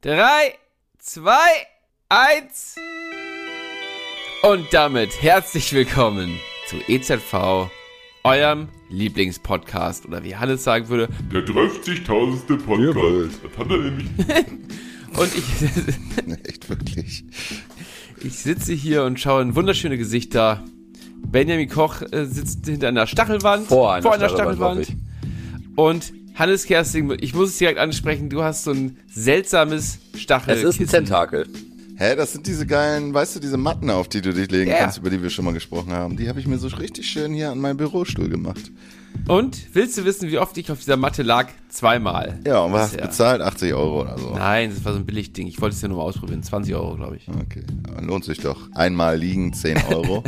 3, 2, 1. Und damit herzlich willkommen zu EZV, eurem Lieblingspodcast. Oder wie Hannes sagen würde, der 30.000. Podcast. Das hat er nämlich. Und ich... Echt wirklich. Ich sitze hier und schaue in wunderschöne Gesichter. Benjamin Koch sitzt hinter einer Stachelwand. Vor einer Stachelwand. Und Hannes Kersting, ich muss es direkt ansprechen, du hast so ein seltsames Stachelkissen. Es ist ein Tentakel. Hä, das sind diese geilen, weißt du, diese Matten, auf die du dich legen kannst, über die wir schon mal gesprochen haben. Die habe ich mir so richtig schön hier an meinen Bürostuhl gemacht. Und, willst du wissen, wie oft ich auf dieser Matte lag? 2-mal. Ja, und was hast du bezahlt? 80 Euro oder so? Nein, das war so ein Billigding. Ich wollte es ja nur mal ausprobieren. 20 Euro, glaube ich. Okay, aber lohnt sich doch. Einmal liegen, 10 Euro.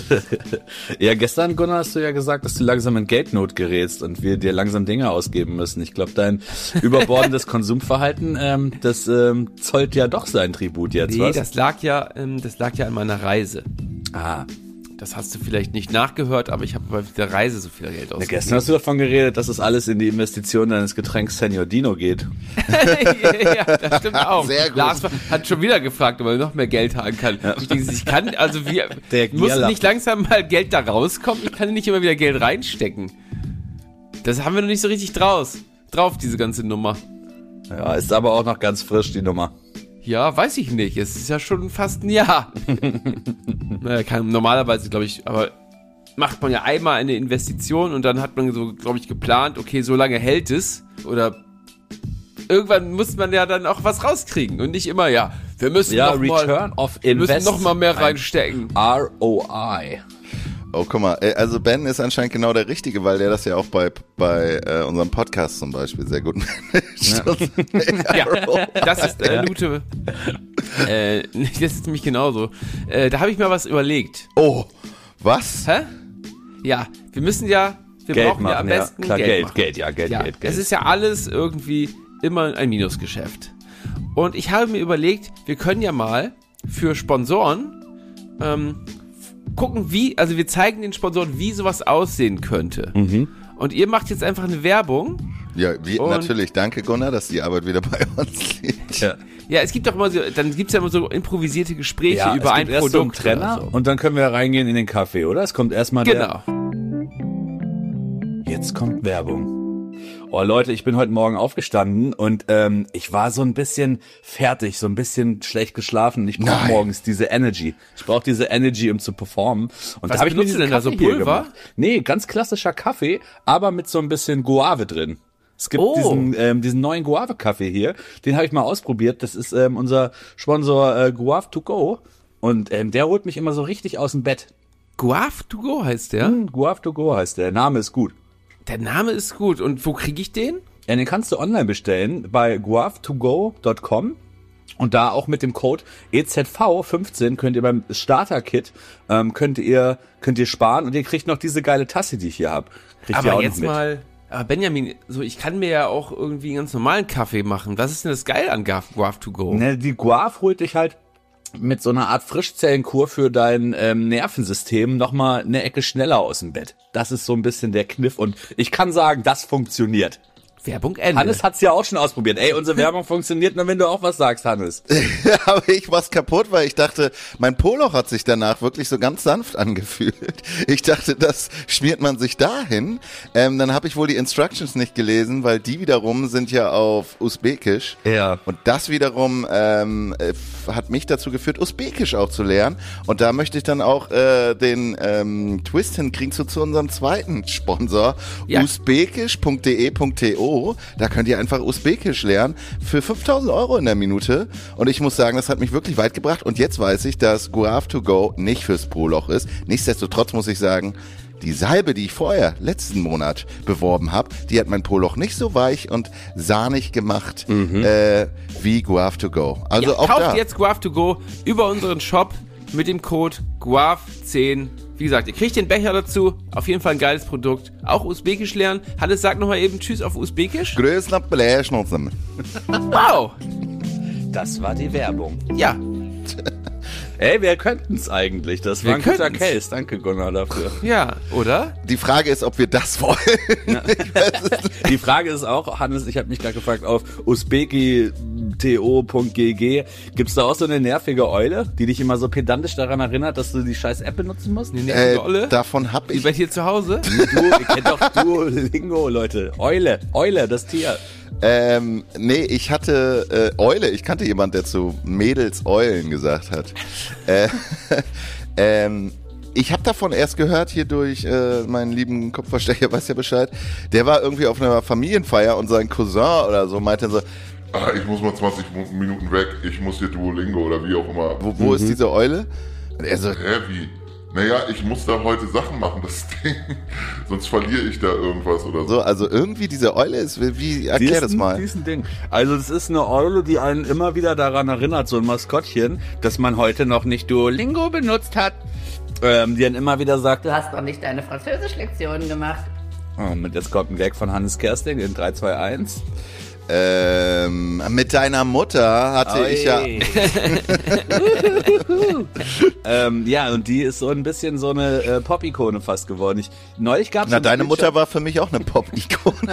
Ja, gestern, Gunnar, hast du ja gesagt, dass du langsam in Geldnot gerätst und wir dir langsam Dinge ausgeben müssen. Ich glaube, dein überbordendes Konsumverhalten, das zollt ja doch sein Tribut jetzt, nee, was? das lag ja an meiner Reise. Ah. Das hast du vielleicht nicht nachgehört, aber ich habe bei der Reise so viel Geld ausgegeben. Gestern hast du davon geredet, dass das alles in die Investition deines Getränks Senior Dino geht. Ja, das stimmt auch. Sehr gut. Lars hat schon wieder gefragt, ob er noch mehr Geld haben kann. Ja. Ich denke, ich kann, also muss nicht langsam mal Geld da rauskommen? Ich kann nicht immer wieder Geld reinstecken. Das haben wir noch nicht so richtig drauf, diese ganze Nummer. Ja, ist aber auch noch ganz frisch, die Nummer. Ja, weiß ich nicht. Es ist ja schon fast ein Jahr. Normalerweise, glaube ich, aber macht man ja einmal eine Investition und dann hat man so, glaube ich, geplant, okay, so lange hält es. Oder irgendwann muss man ja dann auch was rauskriegen und nicht immer, ja, wir müssen noch mal mehr reinstecken. ROI. Oh, guck mal, also Ben ist anscheinend genau der Richtige, weil der das ja auch bei unserem Podcast zum Beispiel sehr gut managt. Ja, das ist Lute. Das ist nämlich genauso. Da habe ich mir was überlegt. Oh, was? Hä? Ja, wir brauchen ja am besten Geld. Es ist ja alles irgendwie immer ein Minusgeschäft. Und ich habe mir überlegt, wir können ja mal für Sponsoren gucken, wir zeigen den Sponsoren, wie sowas aussehen könnte. Mhm. Und ihr macht jetzt einfach eine Werbung. Ja, natürlich. Danke, Gunnar, dass die Arbeit wieder bei uns liegt. Ja, es gibt doch immer so, dann gibt's ja immer so improvisierte Gespräche über ein Produkt. So einen Trenner so. Und dann können wir reingehen in den Kaffee, oder? Es kommt erstmal Jetzt kommt Werbung. Oh Leute, ich bin heute Morgen aufgestanden und ich war so ein bisschen fertig, so ein bisschen schlecht geschlafen. Ich brauche morgens diese Energy. Ich brauche diese Energy, um zu performen. Und was da habe ich mir denn da so Pulver? Nee, ganz klassischer Kaffee, aber mit so ein bisschen Guave drin. Es gibt diesen neuen Guave-Kaffee hier, den habe ich mal ausprobiert. Das ist unser Sponsor Guave to go und der holt mich immer so richtig aus dem Bett. Guave to go heißt der? Guave to go heißt der. Der Name ist gut. Der Name ist gut. Und wo kriege ich den? Ja, den kannst du online bestellen bei guavetogo.com und da auch mit dem Code EZV15 könnt ihr beim Starter-Kit könnt ihr sparen und ihr kriegt noch diese geile Tasse, die ich hier habe. Aber jetzt mal, Benjamin, so ich kann mir ja auch irgendwie einen ganz normalen Kaffee machen. Was ist denn das Geile an Guave to go? Ne, die Guave holt dich halt mit so einer Art Frischzellenkur für dein Nervensystem nochmal eine Ecke schneller aus dem Bett. Das ist so ein bisschen der Kniff und ich kann sagen, das funktioniert. Werbung Ende. Hannes hat's ja auch schon ausprobiert. Ey, unsere Werbung funktioniert nur, wenn du auch was sagst, Hannes. Aber ich war's kaputt, weil ich dachte, mein Poloch hat sich danach wirklich so ganz sanft angefühlt. Ich dachte, das schmiert man sich dahin. Dann habe ich wohl die Instructions nicht gelesen, weil die wiederum sind ja auf Usbekisch. Ja. Und das wiederum hat mich dazu geführt, Usbekisch auch zu lernen. Und da möchte ich dann auch den Twist hinkriegen zu unserem zweiten Sponsor, ja. usbekisch.de.to. Da könnt ihr einfach Usbekisch lernen für 5.000 Euro in der Minute. Und ich muss sagen, das hat mich wirklich weit gebracht. Und jetzt weiß ich, dass Guave to go nicht fürs Poloch ist. Nichtsdestotrotz muss ich sagen, die Salbe, die ich vorher letzten Monat beworben habe, die hat mein Poloch nicht so weich und sahnig gemacht wie Guave to go. Also ja, auch kauft da. jetzt Guave to go über unseren Shop mit dem Code GUAV10. Wie gesagt, ihr kriegt den Becher dazu. Auf jeden Fall ein geiles Produkt. Auch Usbekisch lernen. Hannes, sag nochmal eben Tschüss auf Usbekisch. Wow. Das war die Werbung. Ja. Ey, wir könnten's eigentlich. Das war ein guter Case. Danke, Gunnar, dafür. Ja, oder? Die Frage ist, ob wir das wollen. Ja. Die Frage ist auch, Hannes, ich habe mich gerade gefragt, auf Usbeki to.gg. Gibt's da auch so eine nervige Eule, die dich immer so pedantisch daran erinnert, dass du die scheiß App benutzen musst? Eine nervige Olle? Davon hab Die ich. bei dir zu Hause? Ihr kennt doch Duolingo, Leute. Eule, das Tier. Nee, ich hatte Eule. Ich kannte jemand, der zu Mädels Eulen gesagt hat. Ich habe davon erst gehört hier durch meinen lieben Kopfverstecher, weiß ja Bescheid. Der war irgendwie auf einer Familienfeier und sein Cousin oder so meinte dann so, Ich muss mal 20 Minuten weg, ich muss hier Duolingo oder wie auch immer. wo ist diese Eule? Und er so, Wie? Naja, ich muss da heute Sachen machen, das Ding. Sonst verliere ich da irgendwas oder so. so, also irgendwie diese Eule ist, wie, erklär das mal. Die ist ein Ding. Also das ist eine Eule, die einen immer wieder daran erinnert, so ein Maskottchen, dass man heute noch nicht Duolingo benutzt hat. Die dann immer wieder sagt, Du hast doch nicht deine Französisch-Lektionen gemacht. jetzt kommt ein Gag von Hannes Kersting in 3, 2, 1. Mit deiner Mutter hatte ich ja... Ja, und die ist so ein bisschen so eine Pop-Ikone fast geworden. Neulich gab's Na, deine Mutter war für mich auch eine Pop-Ikone.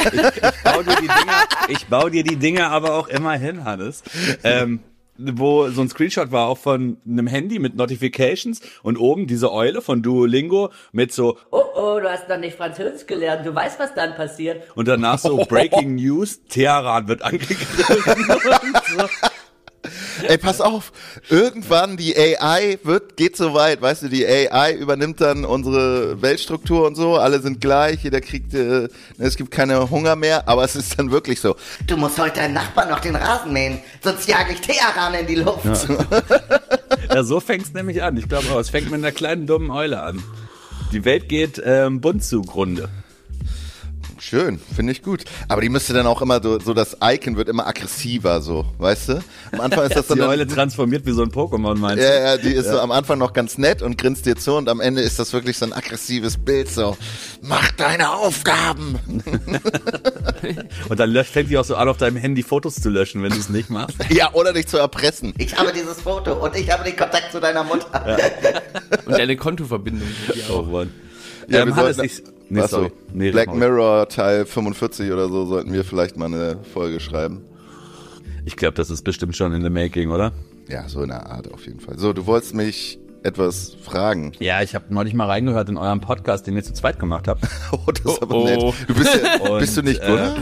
Ich baue dir die Dinge aber auch immer hin, Hannes. Wo so ein Screenshot war auch von einem Handy mit Notifications und oben diese Eule von Duolingo mit so Oh, du hast noch nicht Französisch gelernt. Du weißt, was dann passiert. und danach so Breaking News, Teheran wird angegriffen. Und so. Ey, pass auf, irgendwann die AI geht so weit, weißt du, die AI übernimmt dann unsere Weltstruktur und so, alle sind gleich, jeder kriegt, es gibt keine Hunger mehr, aber es ist dann wirklich so. Du musst heute deinen Nachbarn noch den Rasen mähen, sonst jage ich Teheran in die Luft. Ja, so fängt's nämlich an. Ich glaube auch, es fängt mit einer kleinen dummen Eule an. Die Welt geht bunt zugrunde. Schön, finde ich gut. Aber die müsste dann auch immer so das Icon wird immer aggressiver, so, weißt du? Am Anfang ist das Die dann Eule transformiert wie so ein Pokémon, meinst du? ja, die ist so am Anfang noch ganz nett und grinst dir zu und am Ende ist das wirklich so ein aggressives Bild, so, mach deine Aufgaben. Und dann fängt die auch so an, auf deinem Handy Fotos zu löschen, wenn du es nicht machst. Ja, oder dich zu erpressen. Ich habe dieses Foto und ich habe den Kontakt zu deiner Mutter. Und eine Kontoverbindung. Oh Mann. Ja, wir Hannes, sollten, was sorry. so, Nee, Black red mal. Mirror Teil 45 oder so sollten wir vielleicht mal eine Folge schreiben. Ich glaube, das ist bestimmt schon in the making, oder? Ja, so in der Art auf jeden Fall. So, du wolltest mich etwas fragen. Ja, ich habe neulich mal reingehört in eurem Podcast, den ihr zu zweit gemacht habt. Oh, das ist aber nett. Du bist, Und, bist du nicht Gunnar?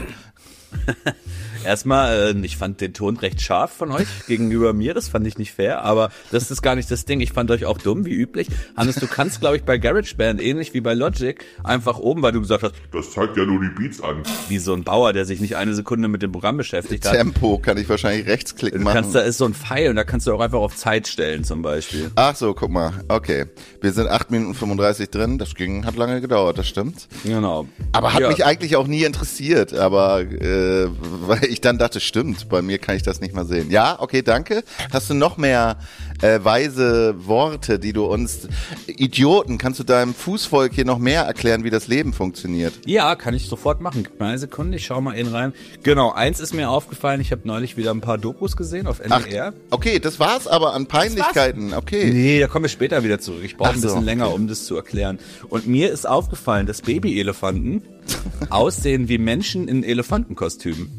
Erstmal, ich fand den Ton recht scharf von euch gegenüber mir, das fand ich nicht fair, aber das ist gar nicht das Ding, ich fand euch auch dumm, wie üblich. Hannes, du kannst, glaube ich, bei GarageBand, ähnlich wie bei Logic, einfach oben, weil du gesagt hast, Das zeigt ja nur die Beats an. wie so ein Bauer, der sich nicht eine Sekunde mit dem Programm beschäftigt hat. Tempo kann ich wahrscheinlich rechtsklicken Du machen. kannst, da ist so ein Pfeil und da kannst du auch einfach auf Zeit stellen zum Beispiel. Ach so, guck mal. Okay. Wir sind 8 Minuten 35 drin. Das hat lange gedauert, das stimmt. Genau. Aber hat Ja. mich eigentlich auch nie interessiert. Aber weil ich dann dachte, stimmt, bei mir kann ich das nicht mal sehen. Ja, okay, danke. Hast du noch mehr weise Worte, die du uns... Idioten, kannst du deinem Fußvolk hier noch mehr erklären, wie das Leben funktioniert? Ja, kann ich sofort machen. Gib mir eine Sekunde, ich schau mal eben rein. Genau, eins ist mir aufgefallen, ich habe neulich wieder ein paar Dokus gesehen auf Ach, NDR. okay, das war's aber an Peinlichkeiten. Okay. Nee, da kommen wir später wieder zurück. Ich brauche Ach ein so, bisschen länger, okay. um das zu erklären. Und mir ist aufgefallen, dass Babyelefanten aussehen wie Menschen in Elefantenkostümen.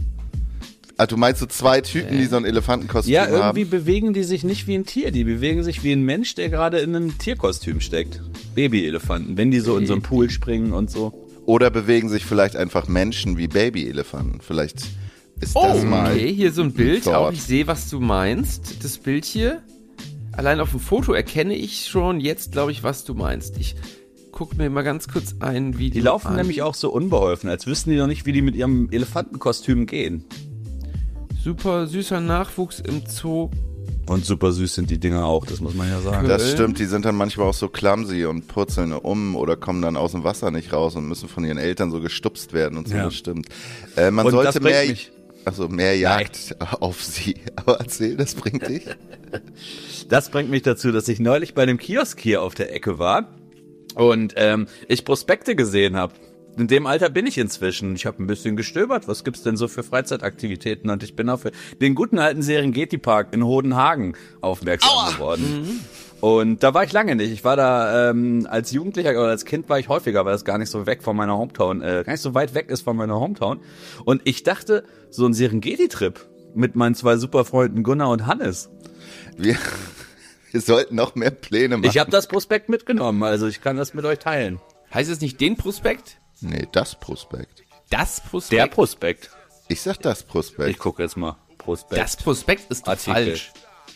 Ah, du meinst so zwei Typen, die so ein Elefantenkostüm Ja, haben? irgendwie bewegen die sich nicht wie ein Tier. Die bewegen sich wie ein Mensch, der gerade in einem Tierkostüm steckt. Babyelefanten, wenn die so in so einen Pool springen und so. Oder bewegen sich vielleicht einfach Menschen wie Babyelefanten? Vielleicht ist das mal... Okay, hier so ein Bild. Thought. Auch ich sehe, was du meinst. Das Bild hier. Allein auf dem Foto erkenne ich schon jetzt, glaube ich, was du meinst. Ich guck mir mal ganz kurz ein Video Die laufen an. nämlich auch so unbeholfen, als wüssten die noch nicht, wie die mit ihrem Elefantenkostüm gehen. Super süßer Nachwuchs im Zoo. Und super süß sind die Dinger auch, das muss man ja sagen. Das stimmt, die sind dann manchmal auch so clumsy und purzeln oder kommen dann aus dem Wasser nicht raus und müssen von ihren Eltern so gestupst werden und so, Ja. das stimmt. Man Und sollte das bringt mehr, mich- mehr Jagd auf sie. Aber erzähl, das bringt dich. Das bringt mich dazu, dass ich neulich bei dem Kiosk hier auf der Ecke war und ich Prospekte gesehen habe. In dem Alter bin ich inzwischen. Ich habe ein bisschen gestöbert. Was gibt's denn so für Freizeitaktivitäten? Und ich bin auf den guten alten Serengeti-Park in Hodenhagen aufmerksam geworden. Und da war ich lange nicht. Ich war da als Jugendlicher oder als Kind war ich häufiger, weil das gar nicht so weg von meiner Hometown, gar nicht so weit weg ist von meiner Hometown. Und ich dachte, so ein Serengeti-Trip mit meinen 2 Superfreunden Gunnar und Hannes. Wir sollten noch mehr Pläne machen. Ich habe das Prospekt mitgenommen, also ich kann das mit euch teilen. Heißt es nicht den Prospekt? Nee, das Prospekt. Das Prospekt? Der Prospekt. Ich sag das Prospekt. Ich gucke jetzt mal. Prospekt. Das Prospekt ist doch Artikel. falsch.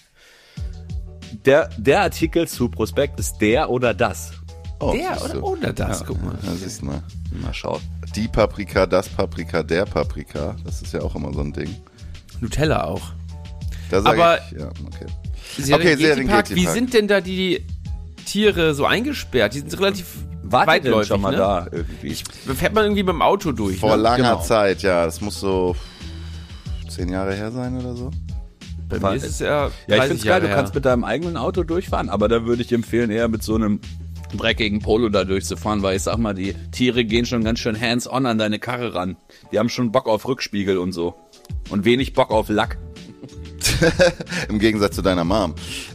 Der Artikel zu Prospekt ist der oder das. Oh, Der siehst du. oder das, guck mal. Ja, siehst du mal. Mal schauen. Die Paprika, das Paprika, der Paprika. Das ist ja auch immer so ein Ding. Nutella auch. Da sag Aber- ich, ja, okay. Serengeti-Park, wie Park. sind denn da die Tiere so eingesperrt? Die sind relativ Wart ihr denn weitläufig, schon mal ne? da irgendwie? Fährt man irgendwie mit dem Auto durch, Vor ne? langer Genau. Zeit, ja. Das muss so 10 Jahre her sein oder so. Bei mir ist es ja Ja, ich 30 find's geil, Jahre du her. kannst mit deinem eigenen Auto durchfahren, aber da würde ich empfehlen, eher mit so einem dreckigen Polo da durchzufahren, weil ich sag mal, die Tiere gehen schon ganz schön hands-on an deine Karre ran. Die haben schon Bock auf Rückspiegel und so. Und wenig Bock auf Lack. Im Gegensatz zu deiner Mom.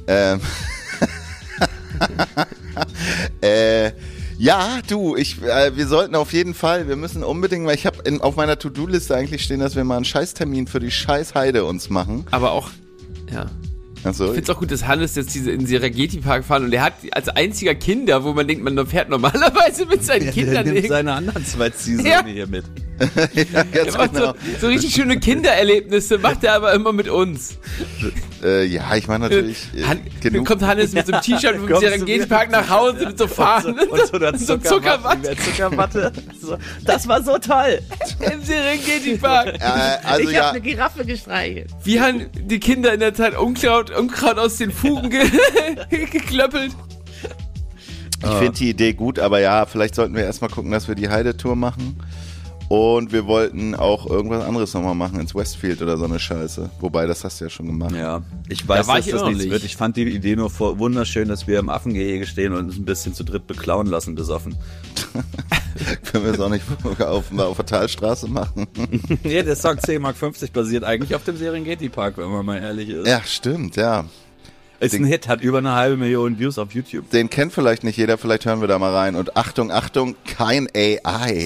Ja, du, wir sollten auf jeden Fall, wir müssen unbedingt, weil ich habe auf meiner To-Do-Liste eigentlich stehen, dass wir mal einen Scheißtermin für die Scheißheide uns machen. Aber auch, ja. Also, Ich finde es auch gut, dass Hannes jetzt in den Serengeti-Park fahren und er hat als einziger Kinder, wo man denkt, man fährt normalerweise mit seinen Kindern nimmt irgendwie. seine anderen 2 Ziehsöhne Ja. hier mit. ja, Er ganz macht genau. so richtig schöne Kindererlebnisse, macht er aber immer mit uns. Ja, ich meine natürlich Dann genug. kommt Hannes mit so einem T-Shirt vom Kommst du Serengeti-Park nach Hause mit so Fahnen Und so einer so Zuckerwatte. Zuckerwatte. So, das war so toll. im Serengeti-Park. Also ja, Giraffe gestreichelt. Wie haben die Kinder in der Zeit Unkraut aus den Fugen geklöppelt? ich finde die Idee gut, aber ja, vielleicht sollten wir erstmal gucken, dass wir die Heidetour machen. Und wir wollten auch irgendwas anderes nochmal machen, ins Westfield oder so eine Scheiße. Wobei, das hast du ja schon gemacht. Ja, ich weiß, war dass ich das auch nichts nicht. wird. Ich fand die Idee nur wunderschön, dass wir im Affengehege stehen und uns ein bisschen zu dritt beklauen lassen, besoffen. Können wir es auch nicht auf der Talstraße machen? Ja, der Song 10,50 Mark basiert eigentlich auf dem Serengeti-Park, wenn man mal ehrlich ist. Ja, stimmt, ja. Ist ein Hit, hat über 500.000 Views auf YouTube. Den kennt vielleicht nicht jeder, vielleicht hören wir da mal rein. Und Achtung, Achtung, kein AI.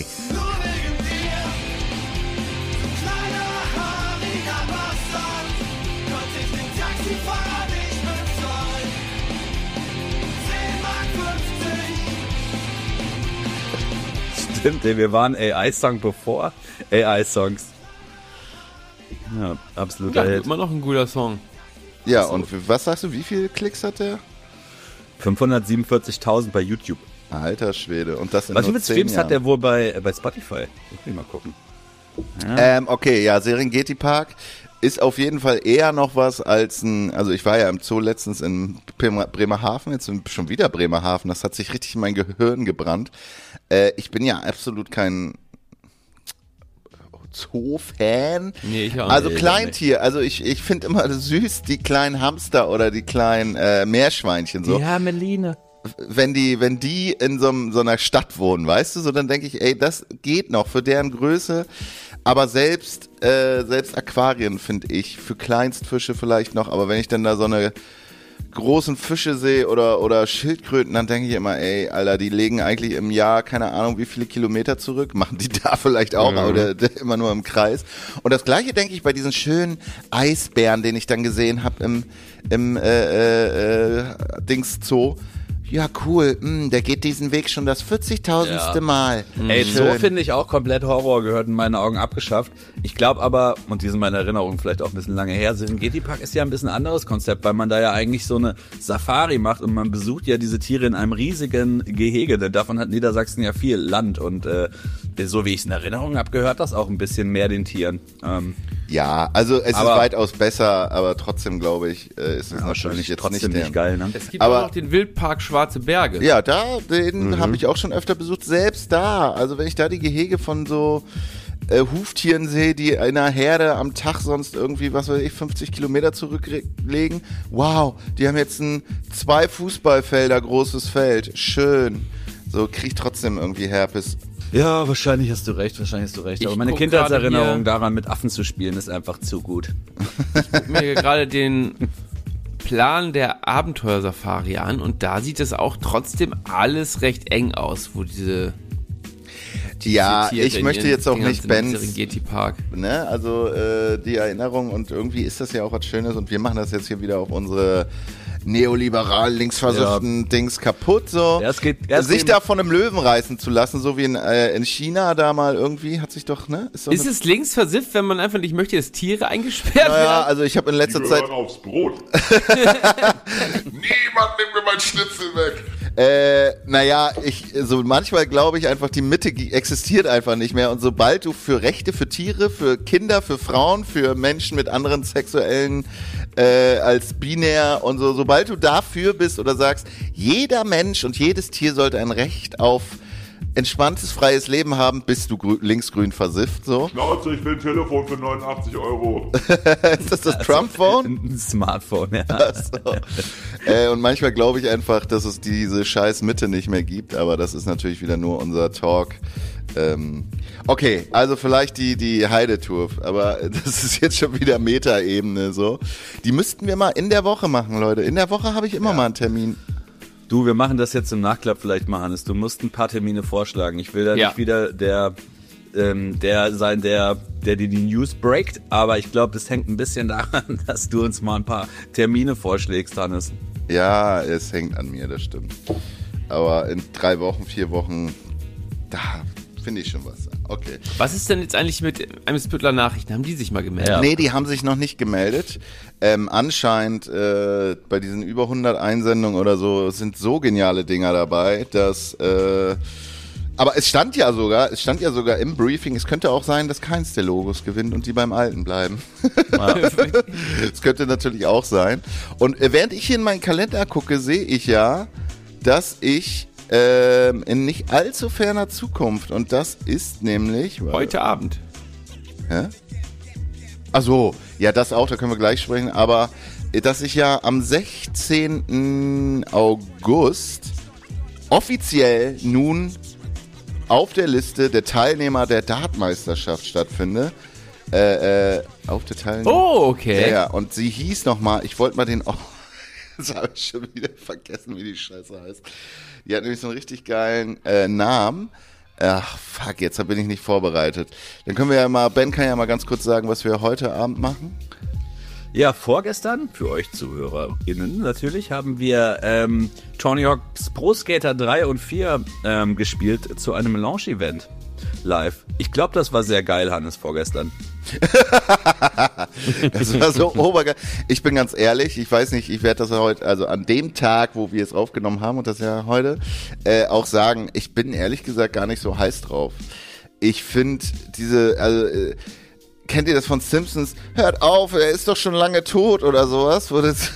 Stimmt, ey, wir waren AI-Song bevor AI-Songs. Ja, absoluter Ja, Hit. immer noch ein guter Song. Ja, und was sagst du, wie viele Klicks hat der? 547.000 bei YouTube. Alter Schwede. Und das in Was für nur viele 10 Streams hat Jahren. der wohl bei Spotify? Muss ich mal gucken. Okay, ja, Serengeti Park ist auf jeden Fall eher noch was als also ich war ja im Zoo letztens in Bremerhaven, jetzt schon wieder Bremerhaven, das hat sich richtig in mein Gehirn gebrannt. Ich bin ja absolut kein Zoo-Fan. Nee, ich auch Also nicht. Kleintier, also ich finde immer süß die kleinen Hamster oder die kleinen Meerschweinchen so. Ja, Meline. Wenn die in so einer Stadt wohnen, weißt du, so dann denke ich, ey, das geht noch für deren Größe, aber selbst Aquarien finde ich für Kleinstfische vielleicht noch, aber wenn ich dann da so eine großen Fische sehe oder Schildkröten, dann denke ich immer, ey, Alter, die legen eigentlich im Jahr keine Ahnung wie viele Kilometer zurück, machen die da vielleicht auch, oder immer nur im Kreis. Und das gleiche denke ich bei diesen schönen Eisbären, den ich dann gesehen habe im Dings Zoo. Ja, cool, der geht diesen Weg schon das 40.000. Mal. Ey, so Schön. finde ich auch komplett Horror, gehört in meinen Augen abgeschafft. Ich glaube aber, und die sind meine Erinnerungen vielleicht auch ein bisschen lange her, Serengeti Park ist ja ein bisschen ein anderes Konzept, weil man da ja eigentlich so eine Safari macht und man besucht ja diese Tiere in einem riesigen Gehege, denn davon hat Niedersachsen ja viel Land und so wie ich es in Erinnerung habe, gehört das auch ein bisschen mehr den Tieren. Ja, also es ist Aber- weitaus besser, aber trotzdem glaube ich, ist es natürlich Wahrscheinlich jetzt trotzdem nicht nicht geil, ne? Es gibt Aber- auch noch den Wildpark Schwarze Berge. Ja, den habe ich auch schon öfter besucht. Selbst da, also wenn ich da die Gehege von so Huftieren sehe, die in einer Herde am Tag sonst irgendwie, was weiß ich, 50 Kilometer zurücklegen. Wow, die haben jetzt ein 2 Fußballfelder großes Feld. Schön. So krieg ich trotzdem irgendwie Herpes. Ja, wahrscheinlich hast du recht. Ich Aber meine guck Kindheitserinnerung gerade hier- daran, mit Affen zu spielen, ist einfach zu gut. Guck mir gerade den Plan der Abenteuersafari an und da sieht es auch trotzdem alles recht eng aus, wo diese Ja, ich möchte jetzt auch nicht Benz, Serengeti-Park. Ne, also die Erinnerung und irgendwie ist das ja auch was Schönes und wir machen das jetzt hier wieder auf unsere neoliberal linksversifften Dings kaputt, so. Ja, sich da von einem Löwen reißen zu lassen, so wie in China da mal irgendwie, hat sich doch, ne? Ist es linksversifft, wenn man einfach nicht möchte, dass Tiere eingesperrt werden? Ja, also ich habe in letzter Zeit... aufs Brot. Niemand nimmt mir mein Schnitzel weg. Manchmal glaube ich einfach, die Mitte existiert einfach nicht mehr und sobald du für Rechte für Tiere, für Kinder, für Frauen, für Menschen mit anderen sexuellen als binär und so, sobald du dafür bist oder sagst, jeder Mensch und jedes Tier sollte ein Recht auf entspanntes, freies Leben haben, bist du linksgrün versifft, so. Schnauze, ich will ein Telefon für 89 €. Ist das Trump-Phone? Ein Smartphone, ja. So. Und manchmal glaube ich einfach, dass es diese scheiß Mitte nicht mehr gibt, aber das ist natürlich wieder nur unser Talk. Okay, also vielleicht die Heidetour, aber das ist jetzt schon wieder Meta-Ebene, so. Die müssten wir mal in der Woche machen, Leute. In der Woche habe ich immer mal einen Termin. Du, wir machen das jetzt im Nachklapp vielleicht mal, Hannes. Du musst ein paar Termine vorschlagen. Ich will da nicht wieder der sein, der die News breakt, aber ich glaube, das hängt ein bisschen daran, dass du uns mal ein paar Termine vorschlägst, Hannes. Ja, es hängt an mir, das stimmt. Aber in 3 Wochen, 4 Wochen, da finde ich schon was. Okay. Was ist denn jetzt eigentlich mit Eimsbüttler Nachrichten? Haben die sich mal gemeldet? Ja. Nee, die haben sich noch nicht gemeldet. Anscheinend bei diesen über 100 Einsendungen oder so sind so geniale Dinger dabei, dass aber es stand ja sogar im Briefing, es könnte auch sein, dass keins der Logos gewinnt und die beim Alten bleiben. Das könnte natürlich auch sein. Und während ich hier in meinen Kalender gucke, sehe ich ja, dass ich in nicht allzu ferner Zukunft, und das ist nämlich... Heute Abend. Hä? Ach so, ja, das auch, da können wir gleich sprechen, aber dass ich ja am 16. August offiziell nun auf der Liste der Teilnehmer der Dartmeisterschaft stattfinde. Auf der Teilnehmer. Oh, okay. Ja, und sie hieß nochmal, ich wollte mal den... Oh, das habe ich schon wieder vergessen, wie die Scheiße heißt. Die hat nämlich so einen richtig geilen Namen. Ach, fuck, jetzt bin ich nicht vorbereitet. Dann können wir ja mal, Ben kann ja mal ganz kurz sagen, was wir heute Abend machen. Ja, vorgestern, für euch ZuhörerInnen natürlich, haben wir Tony Hawk's Pro Skater 3 und 4 gespielt zu einem Launch-Event live. Ich glaube, das war sehr geil, Hannes, vorgestern. Das war so obergeil. Ich bin ganz ehrlich, ich weiß nicht, ich werde das heute, also an dem Tag, wo wir es aufgenommen haben, und das ja heute, auch sagen, ich bin ehrlich gesagt gar nicht so heiß drauf. Ich finde kennt ihr das von Simpsons? Hört auf, er ist doch schon lange tot oder sowas, wo das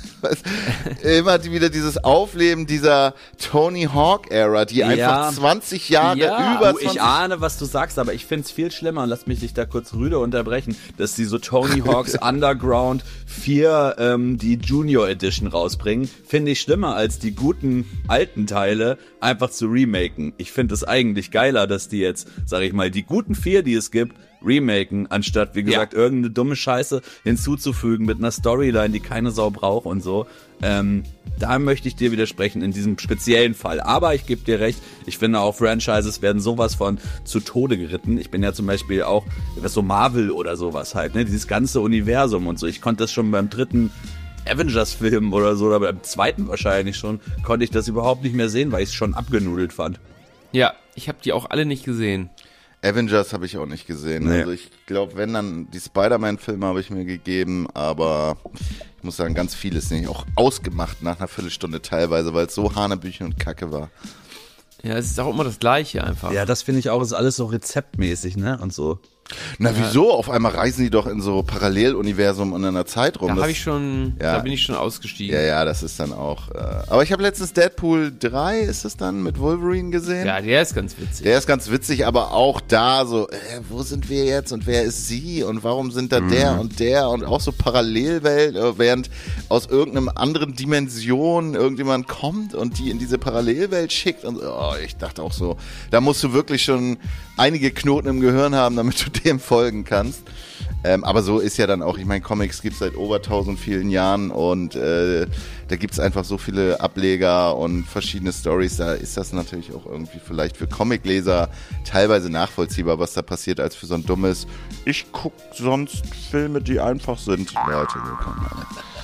immer wieder dieses Aufleben dieser Tony Hawk-Ära, die einfach 20 Jahre über 20... Ich ahne, was du sagst, aber ich find's viel schlimmer, und lass mich dich da kurz rüde unterbrechen, dass die so Tony Hawk's Underground 4 die Junior Edition rausbringen, finde ich schlimmer, als die guten alten Teile einfach zu remaken. Ich finde es eigentlich geiler, dass die jetzt, sag ich mal, die guten 4, die es gibt, remaken, anstatt, wie gesagt, irgendeine dumme Scheiße hinzuzufügen mit einer Storyline, die keine Sau braucht und so. Da möchte ich dir widersprechen in diesem speziellen Fall. Aber ich gebe dir recht, ich finde auch Franchises werden sowas von zu Tode geritten. Ich bin ja zum Beispiel auch, was so Marvel oder sowas halt, ne, dieses ganze Universum und so. Ich konnte das schon beim 3. Avengers-Film oder so, oder beim 2. wahrscheinlich schon, konnte ich das überhaupt nicht mehr sehen, weil ich es schon abgenudelt fand. Ja, ich habe die auch alle nicht gesehen. Avengers habe ich auch nicht gesehen. Nee. Also ich glaube, wenn dann die Spider-Man-Filme habe ich mir gegeben, aber ich muss sagen, ganz vieles nicht. Auch ausgemacht nach einer Viertelstunde teilweise, weil es so Hanebüchen und Kacke war. Ja, es ist auch immer das Gleiche einfach. Ja, das finde ich auch, ist alles so rezeptmäßig, ne, und so. Na wieso? Auf einmal reisen die doch in so Paralleluniversum und in einer Zeit rum. Da bin ich schon ausgestiegen. Ja, das ist dann auch. Aber ich habe letztens Deadpool 3, ist es dann, mit Wolverine gesehen? Ja, der ist ganz witzig. Der ist ganz witzig, aber auch da so, wo sind wir jetzt und wer ist sie und warum sind da der und auch so Parallelwelt, während aus irgendeinem anderen Dimension irgendjemand kommt und die in diese Parallelwelt schickt und ich dachte auch so, da musst du wirklich schon einige Knoten im Gehirn haben, damit du dem folgen kannst. Aber so ist ja dann auch, ich meine, Comics gibt's seit over 1000 vielen Jahren und da gibt's einfach so viele Ableger und verschiedene Stories, da ist das natürlich auch irgendwie vielleicht für Comicleser teilweise nachvollziehbar, was da passiert, als für so ein dummes, ich guck sonst Filme, die einfach sind. Leute, so kann man.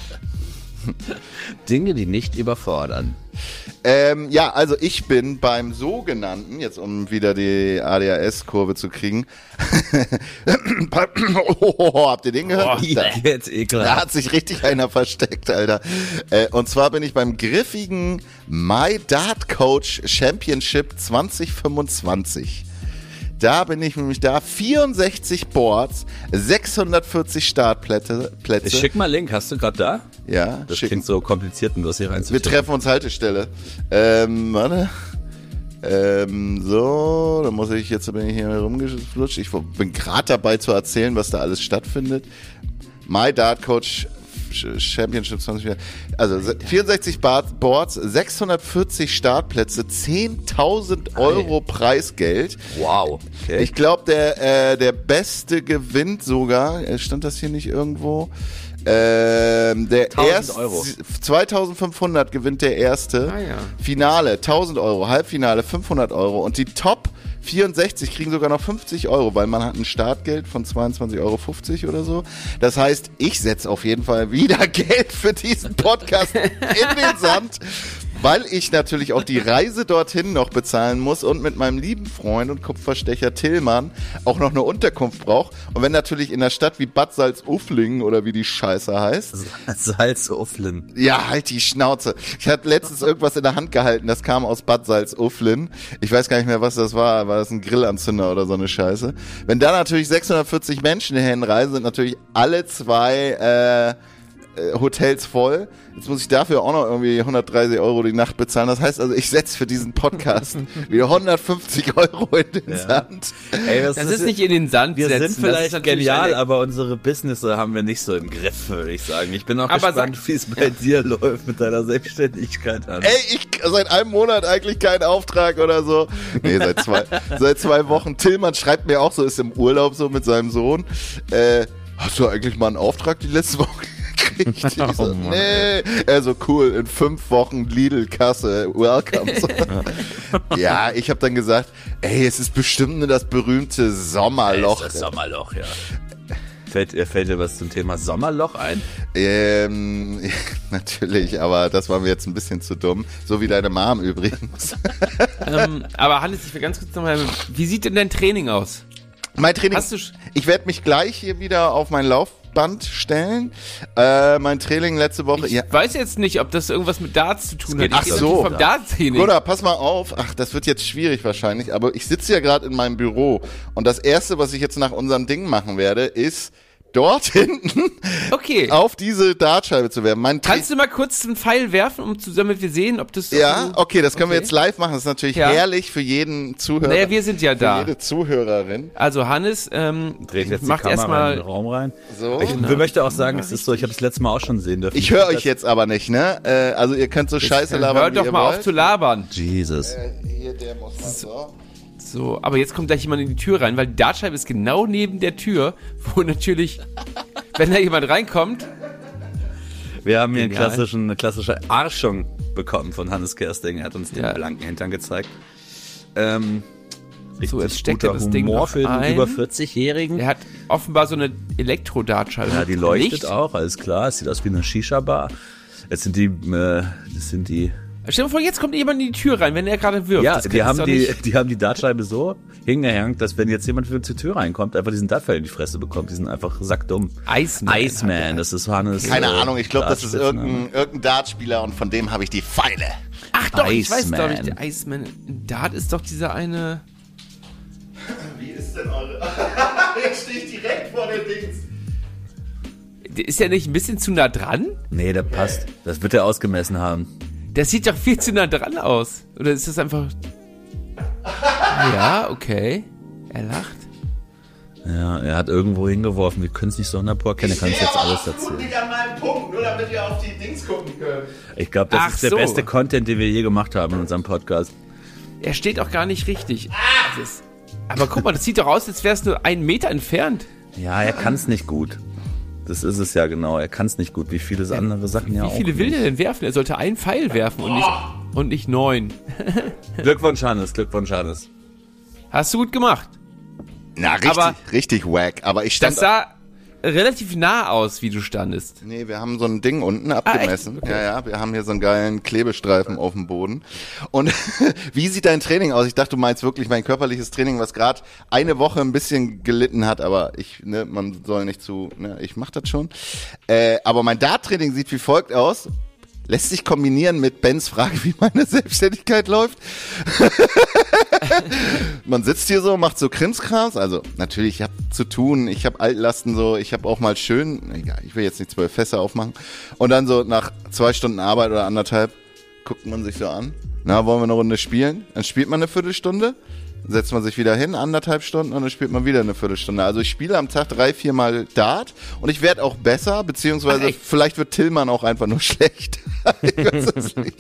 Dinge, die nicht überfordern. Ja, also ich bin beim sogenannten, jetzt um wieder die ADHS-Kurve zu kriegen. Habt ihr den gehört? Jetzt ekelhaft. Da hat sich richtig einer versteckt, Alter. Und zwar bin ich beim griffigen My Dart Coach Championship 2025. Da bin ich nämlich 64 Boards, 640 Startplätze. Ich schick mal Link, hast du gerade da? Ja, das klingt so kompliziert, um das hier Wir reinzufinden. treffen uns Haltestelle. Warte. So, dann muss ich, jetzt bin ich hier rumgeflutscht. Ich bin gerade dabei zu erzählen, was da alles stattfindet. My Dart Coach Championship 20, also 64 Boards, 640 Startplätze, 10.000 Euro Preisgeld. Wow. Okay. Ich glaube, der Beste gewinnt sogar. Stand das hier nicht irgendwo? Der 1.000 Euro. 2.500 gewinnt der Erste. Ah, ja. Finale 1.000 Euro, Halbfinale 500 Euro und die Top 64 kriegen sogar noch 50 Euro, weil man hat ein Startgeld von 22,50 Euro oder so. Das heißt, ich setze auf jeden Fall wieder Geld für diesen Podcast in den Sand, weil ich natürlich auch die Reise dorthin noch bezahlen muss und mit meinem lieben Freund und Kupferstecher Tillmann auch noch eine Unterkunft brauche. Und wenn natürlich in einer Stadt wie Bad Salzuflingen oder wie die Scheiße heißt. Salzuflen. Ja, halt die Schnauze. Ich hatte letztens irgendwas in der Hand gehalten, das kam aus Bad Salzuflen. Ich weiß gar nicht mehr, was das war. War das ein Grillanzünder oder so eine Scheiße? Wenn da natürlich 640 Menschen hinreisen, sind natürlich alle zwei Hotels voll. Jetzt muss ich dafür auch noch irgendwie 130 Euro die Nacht bezahlen. Das heißt also, ich setze für diesen Podcast wieder 150 Euro in den Sand. Ey, Das ist nicht in den Sand Wir setzen. sind vielleicht das ist genial, eine- aber unsere Businesse haben wir nicht so im Griff, würde ich sagen. Ich bin auch Aber gespannt, wie es bei dir läuft mit deiner Selbstständigkeit an. Ey, ich seit einem Monat eigentlich keinen Auftrag oder so. Nee, seit 2 Wochen. Tillmann schreibt mir auch so, ist im Urlaub so mit seinem Sohn. Hast du eigentlich mal einen Auftrag die letzte Woche gekriegt? Ich so, nee. So cool, in 5 Wochen Lidl-Kasse, welcome. So. Ja, ich habe dann gesagt, ey, es ist bestimmt nur das berühmte Sommerloch. Das Sommerloch, ja. Fällt dir was zum Thema Sommerloch ein? Natürlich, aber das war mir jetzt ein bisschen zu dumm. So wie deine Mom übrigens. Aber Hannes, ich will ganz kurz nochmal, wie sieht denn dein Training aus? Mein Training, Hast du ich werde mich gleich hier wieder auf mein Laufband stellen. Mein Training letzte Woche. Ich weiß jetzt nicht, ob das irgendwas mit Darts zu tun hat. Ach Ich rede so. natürlich vom Darts-Training. Bruder, pass mal auf. Ach, das wird jetzt schwierig wahrscheinlich, aber ich sitze ja gerade in meinem Büro und das Erste, was ich jetzt nach unserem Ding machen werde, ist dort hinten Okay. auf diese Dartscheibe zu werfen. Kannst du mal kurz einen Pfeil werfen, damit wir sehen, ob das... Ja, okay, das können wir Okay. jetzt live machen. Das ist natürlich Ja. herrlich für jeden Zuhörer. Naja, wir sind ja für da. jede Zuhörerin. Also Hannes Dreht jetzt die macht Kamera in den erstmal... Raum rein. So. Ich möchte auch sagen, es ist so, ich habe das letzte Mal auch schon sehen dürfen. Ich höre euch jetzt aber nicht, ne? Also ihr könnt so scheiße labern, Hör wie doch ihr mal wollt. auf zu labern. Jesus. Hier, der muss mal so. So, aber jetzt kommt gleich jemand in die Tür rein, weil die Dartscheibe ist genau neben der Tür, wo natürlich, wenn da jemand reinkommt... Wir haben hier Genial. eine klassische Arschung bekommen von Hannes Kersting. Er hat uns den Ja. blanken Hintern gezeigt. So, jetzt steckt guter er das Ding Humor noch für den ein. über 40-Jährigen. Er hat offenbar so eine Elektro-Dartscheibe. Ja, die leuchtet Licht. auch, alles klar. Es sieht aus wie eine Shisha-Bar. Jetzt sind die, Stell dir vor, jetzt kommt jemand in die Tür rein, wenn er gerade wirft. ja, Das die ist haben doch die, nicht- die haben die Dartscheibe so hingehängt, dass wenn jetzt jemand zur Tür reinkommt, einfach diesen Dartpfeil in die Fresse bekommt. Die sind einfach sackdumm. Iceman. Das ist Hannes. Keine Ahnung, ich glaube, das ist Dartspitzname. irgendein Dartspieler und von dem habe ich die Pfeile. Ach doch, ich weiß, Iceman. glaube ich, der Iceman. Dart ist doch dieser eine... Wie ist denn eure... Jetzt stehe ich direkt vor der Dings. Ist der nicht ein bisschen zu nah dran? Nee, der passt. Das wird er ausgemessen haben. Der sieht doch viel zu nah dran aus. Oder ist das einfach... Ja, okay. Er lacht. Ja, er hat irgendwo hingeworfen. Wir können es nicht so 100% kennen. Er kann uns jetzt alles erzählen. nicht an meinem Punkt, nur damit ihr auf die Dings gucken könnt. Ich glaube, das Ach ist der so. beste Content, den wir je gemacht haben in unserem Podcast. Er steht auch gar nicht richtig. Das ist, aber guck mal, das sieht doch aus, als wäre es nur 1 Meter entfernt. Ja, er kann es nicht gut. Das ist es ja genau. Er kann es nicht gut, wie viele andere Sachen ja auch. Wie viele will der denn werfen? Er sollte einen Pfeil werfen und nicht 9. Glückwunsch, Hannes. Hast du gut gemacht. Na, richtig wack. Aber ich stand... Das sah relativ nah aus, wie du standest. Nee, wir haben so ein Ding unten abgemessen. Okay. Ja, wir haben hier so einen geilen Klebestreifen auf dem Boden. Und wie sieht dein Training aus? Ich dachte, du meinst wirklich mein körperliches Training, was gerade eine Woche ein bisschen gelitten hat, aber man soll nicht ich mach das schon. Aber mein Dart-Training sieht wie folgt aus. Lässt sich kombinieren mit Bens Frage, wie meine Selbstständigkeit läuft. Man sitzt hier so, macht so Krimskrams. Also natürlich, ich habe zu tun, ich habe Altlasten so, ich habe auch mal schön, egal, ich will jetzt nicht 12 Fässer aufmachen. Und dann so nach 2 Stunden Arbeit oder 1,5 guckt man sich so an. Na, wollen wir eine Runde spielen? Dann spielt man eine Viertelstunde. Setzt man sich wieder hin, 1,5 Stunden und dann spielt man wieder eine Viertelstunde. Also ich spiele am Tag 3-4 Mal Dart und ich werde auch besser, beziehungsweise vielleicht wird Tillmann auch einfach nur schlecht. Ich weiß es nicht.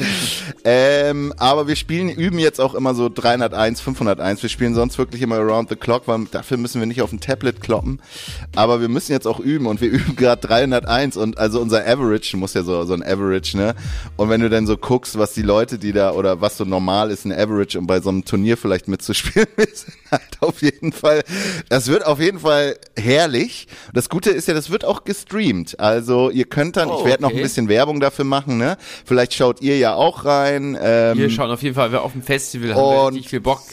Aber wir üben jetzt auch immer so 301, 501. Wir spielen sonst wirklich immer around the clock, weil dafür müssen wir nicht auf dem Tablet kloppen. Aber wir müssen jetzt auch üben und wir üben gerade 301 und also unser Average, muss ja so ein Average, ne? Und wenn du dann so guckst, was die Leute, die da, oder was so normal ist, ein Average, um bei so einem Turnier vielleicht mitzuspielen, ist halt das wird auf jeden Fall herrlich. Das Gute ist ja, das wird auch gestreamt. Also ihr könnt dann, ich werde noch ein bisschen Werbung dafür machen, ne? Vielleicht schaut ihr ja auch rein. Wir schauen auf jeden Fall, wer auf dem Festival hat richtig viel Bock,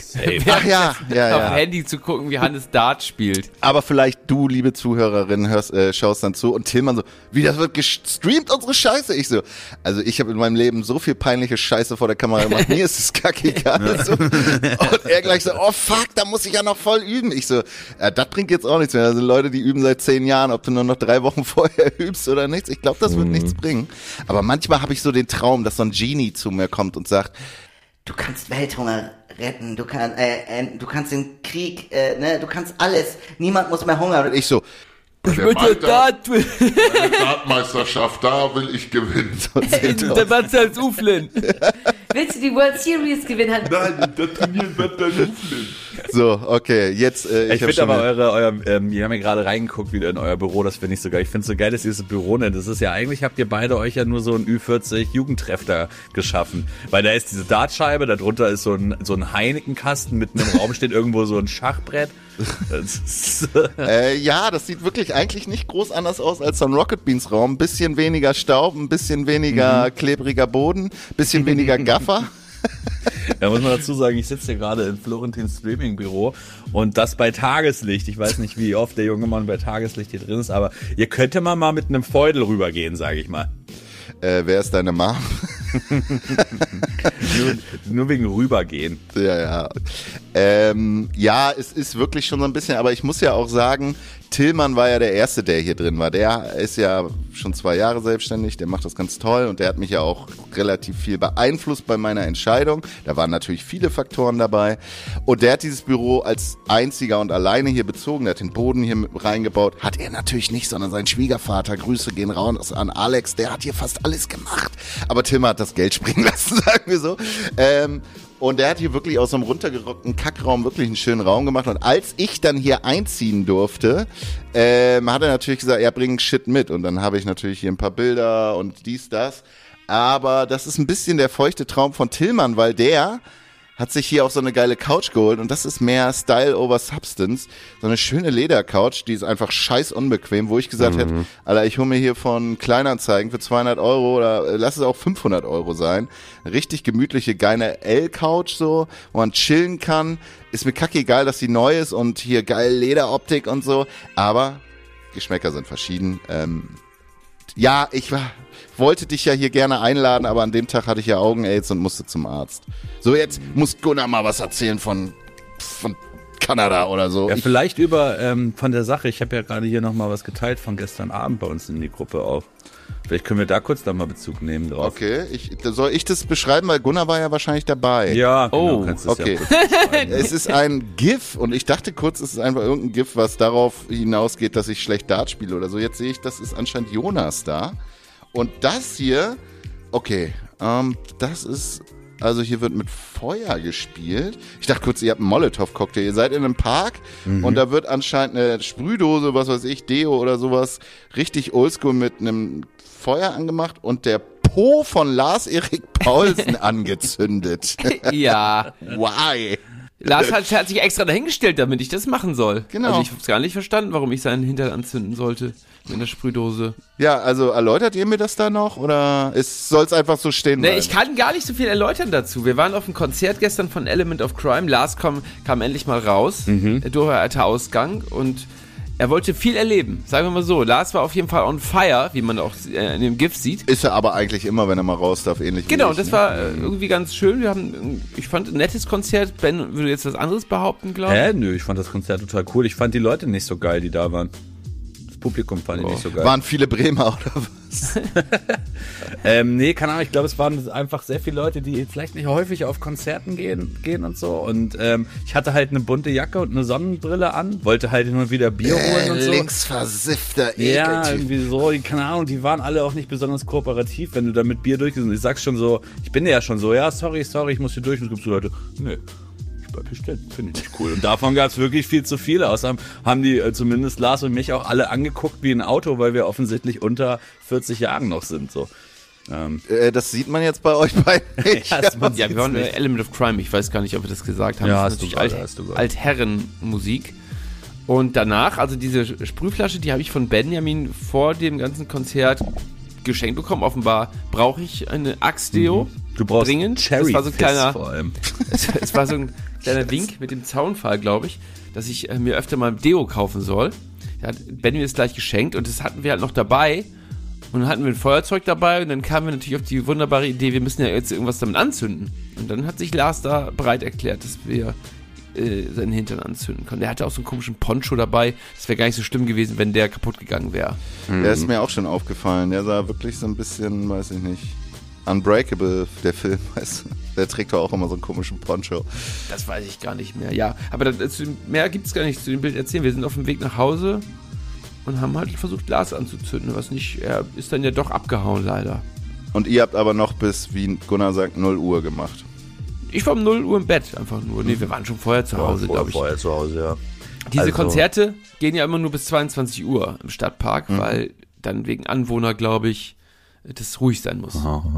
auf Handy zu gucken, wie Hannes Dart spielt. Aber vielleicht du, liebe Zuhörerin, schaust dann zu und Tillmann so, wie das wird gestreamt, unsere Scheiße. Ich so, also ich habe in meinem Leben so viel peinliche Scheiße vor der Kamera gemacht, mir ist es kackegal. So. Und er gleich so, oh fuck, da muss ich ja noch voll üben. Ich so, das bringt jetzt auch nichts mehr. Da sind Leute, die üben seit 10 Jahren, ob du nur noch 3 Wochen vorher übst oder nichts. Ich glaube, das wird nichts bringen. Aber manchmal habe ich so den Traum, dass so ein Genie zu mir kommt und sagt, du kannst Welthunger retten, du kannst den Krieg, du kannst alles. Niemand muss mehr hungern. Und ich so, ich möchte Dart. Meine Dartmeisterschaft, da will ich gewinnen. Der Marcel Uflin. Willst du die World Series gewinnen? Nein, das Turnier wird dann Uflin. So, okay, jetzt... ich finde aber wir haben ja gerade reingeguckt wieder in euer Büro, das finde ich so geil. Ich finde es so geil, dass dieses Büro nennt. Das ist ja eigentlich, habt ihr beide euch ja nur so ein Ü40-Jugendtreff da geschaffen. Weil da ist diese Dartscheibe, darunter ist so ein Heineken-Kasten, mitten im Raum steht irgendwo so ein Schachbrett. Ja, das sieht wirklich eigentlich nicht groß anders aus als so ein Rocket Beans Raum. Ein bisschen weniger Staub, ein bisschen weniger klebriger Boden, ein bisschen weniger Gaffer. Da muss man dazu sagen, ich sitze hier gerade im Florentins Streaming-Büro und das bei Tageslicht. Ich weiß nicht, wie oft der junge Mann bei Tageslicht hier drin ist, aber ihr könnt mal mit einem Feudel rübergehen, sage ich mal. Wer ist deine Mom? nur wegen rübergehen. Ja. Ja, es ist wirklich schon so ein bisschen, aber ich muss ja auch sagen, Tillmann war ja der Erste, der hier drin war. Der ist ja schon 2 Jahre selbstständig, der macht das ganz toll und der hat mich ja auch relativ viel beeinflusst bei meiner Entscheidung. Da waren natürlich viele Faktoren dabei. Und der hat dieses Büro als einziger und alleine hier bezogen, der hat den Boden hier mit reingebaut. Hat er natürlich nicht, sondern sein Schwiegervater, Grüße gehen raus an Alex, der hat hier fast alles gemacht. Aber Tillmann hat das Geld springen lassen, sagen wir so. Und der hat hier wirklich aus so einem runtergerockten Kackraum wirklich einen schönen Raum gemacht. Und als ich dann hier einziehen durfte, hat er natürlich gesagt, ja, bring Shit mit. Und dann habe ich natürlich hier ein paar Bilder und dies, das. Aber das ist ein bisschen der feuchte Traum von Tillmann, weil der hat sich hier auch so eine geile Couch geholt und das ist mehr Style over Substance. So eine schöne Ledercouch, die ist einfach scheiß unbequem, wo ich gesagt hätte, Alter, ich hole mir hier von Kleinanzeigen für 200 € oder lass es auch 500 € sein. Eine richtig gemütliche, geile L-Couch so, wo man chillen kann. Ist mir kackegal, dass die neu ist und hier geil Lederoptik und so, aber Geschmäcker sind verschieden. Ja, wollte dich ja hier gerne einladen, aber an dem Tag hatte ich ja Augen-Aids und musste zum Arzt. So, jetzt muss Gunnar mal was erzählen von Kanada oder so. Ja, vielleicht von der Sache, ich habe ja gerade hier nochmal was geteilt von gestern Abend bei uns in die Gruppe auch. Vielleicht können wir da kurz dann mal Bezug nehmen drauf. Okay, soll ich das beschreiben, weil Gunnar war ja wahrscheinlich dabei. Ja, genau, kannst du es okay. Ja es ist ein GIF und ich dachte kurz, es ist einfach irgendein GIF, was darauf hinausgeht, dass ich schlecht Dart spiele oder so. Jetzt sehe ich, das ist anscheinend Jonas da. Und das hier, okay, das ist Also hier wird mit Feuer gespielt. Ich dachte kurz, ihr habt einen Molotow-Cocktail. Ihr seid in einem Park und da wird anscheinend eine Sprühdose, was weiß ich, Deo oder sowas, richtig oldschool mit einem Feuer angemacht und der Po von Lars-Erik Paulsen angezündet. Ja. Why? Lars hat sich extra dahingestellt, damit ich das machen soll. Genau. Also ich hab's gar nicht verstanden, warum ich seinen Hintern anzünden sollte mit einer Sprühdose. Ja, also erläutert ihr mir das da noch oder soll es einfach so stehen bleiben? Nee, ich kann gar nicht so viel erläutern dazu. Wir waren auf einem Konzert gestern von Element of Crime. Lars kam endlich mal raus, durch alter Ausgang und er wollte viel erleben, sagen wir mal so. Lars war auf jeden Fall on fire, wie man auch in dem GIF sieht. Ist er aber eigentlich immer, wenn er mal raus darf, ähnlich wie Genau, ich, das ne? war irgendwie ganz schön. Ich fand ein nettes Konzert. Ben würde jetzt was anderes behaupten, glaube ich. Nö, ich fand das Konzert total cool. Ich fand die Leute nicht so geil, die da waren. Das Publikum fand ich nicht so geil. Waren viele Bremer oder was? Nee, keine Ahnung. Ich glaube, es waren einfach sehr viele Leute, die vielleicht nicht häufig auf Konzerten gehen und so. Und ich hatte halt eine bunte Jacke und eine Sonnenbrille an. Wollte halt immer wieder Bier holen und so. Linksversiffter Ja, Ekeltyp. irgendwie so, keine Ahnung, die waren alle auch nicht besonders kooperativ, wenn du da mit Bier durchgehst. Und ich sag's schon so, ich bin ja schon so, ja, sorry, ich muss hier durch. Und es gibt so Leute, nee, ich bleib hier stehen, finde ich nicht cool. Und davon gab's wirklich viel zu viele. Außerdem haben die zumindest Lars und mich auch alle angeguckt wie ein Auto, weil wir offensichtlich unter 40 Jahren noch sind, so. Das sieht man jetzt bei euch beiden nicht. Ja, Ja, wir waren Element of Crime. Ich weiß gar nicht, ob wir das gesagt haben. Ja, das hast du ist gerade, natürlich hast du gerade. Altherrenmusik. Und danach, also diese Sprühflasche, die habe ich von Benjamin vor dem ganzen Konzert geschenkt bekommen. Offenbar brauche ich eine Axe-Deo. Du brauchst dringend. Cherry Das war so ein kleiner, vor allem. es war so ein kleiner Wink mit dem Zaunpfahl, glaube ich, dass ich mir öfter mal Deo kaufen soll. Da hat Benjamin es gleich geschenkt und das hatten wir halt noch dabei. Und dann hatten wir ein Feuerzeug dabei und dann kamen wir natürlich auf die wunderbare Idee, wir müssen ja jetzt irgendwas damit anzünden. Und dann hat sich Lars da bereit erklärt, dass wir seinen Hintern anzünden können. Der hatte auch so einen komischen Poncho dabei. Das wäre gar nicht so schlimm gewesen, wenn der kaputt gegangen wäre. Der ist mir auch schon aufgefallen. Der sah wirklich so ein bisschen, weiß ich nicht, Unbreakable, der Film, weißt du. Der trägt doch auch immer so einen komischen Poncho. Das weiß ich gar nicht mehr. Ja, aber mehr gibt es gar nicht zu dem Bild erzählen. Wir sind auf dem Weg nach Hause und haben halt versucht, Lars anzuzünden. Was nicht, er ist dann ja doch abgehauen, leider. Und ihr habt aber noch bis, wie Gunnar sagt, 0 Uhr gemacht. Ich war um 0 Uhr im Bett, einfach nur. Nee, wir waren schon vorher zu Hause, glaube ich. Vorher zu Hause, ja. Diese Also- Konzerte gehen ja immer nur bis 22 Uhr im Stadtpark, weil dann wegen Anwohner, glaube ich, das ruhig sein muss.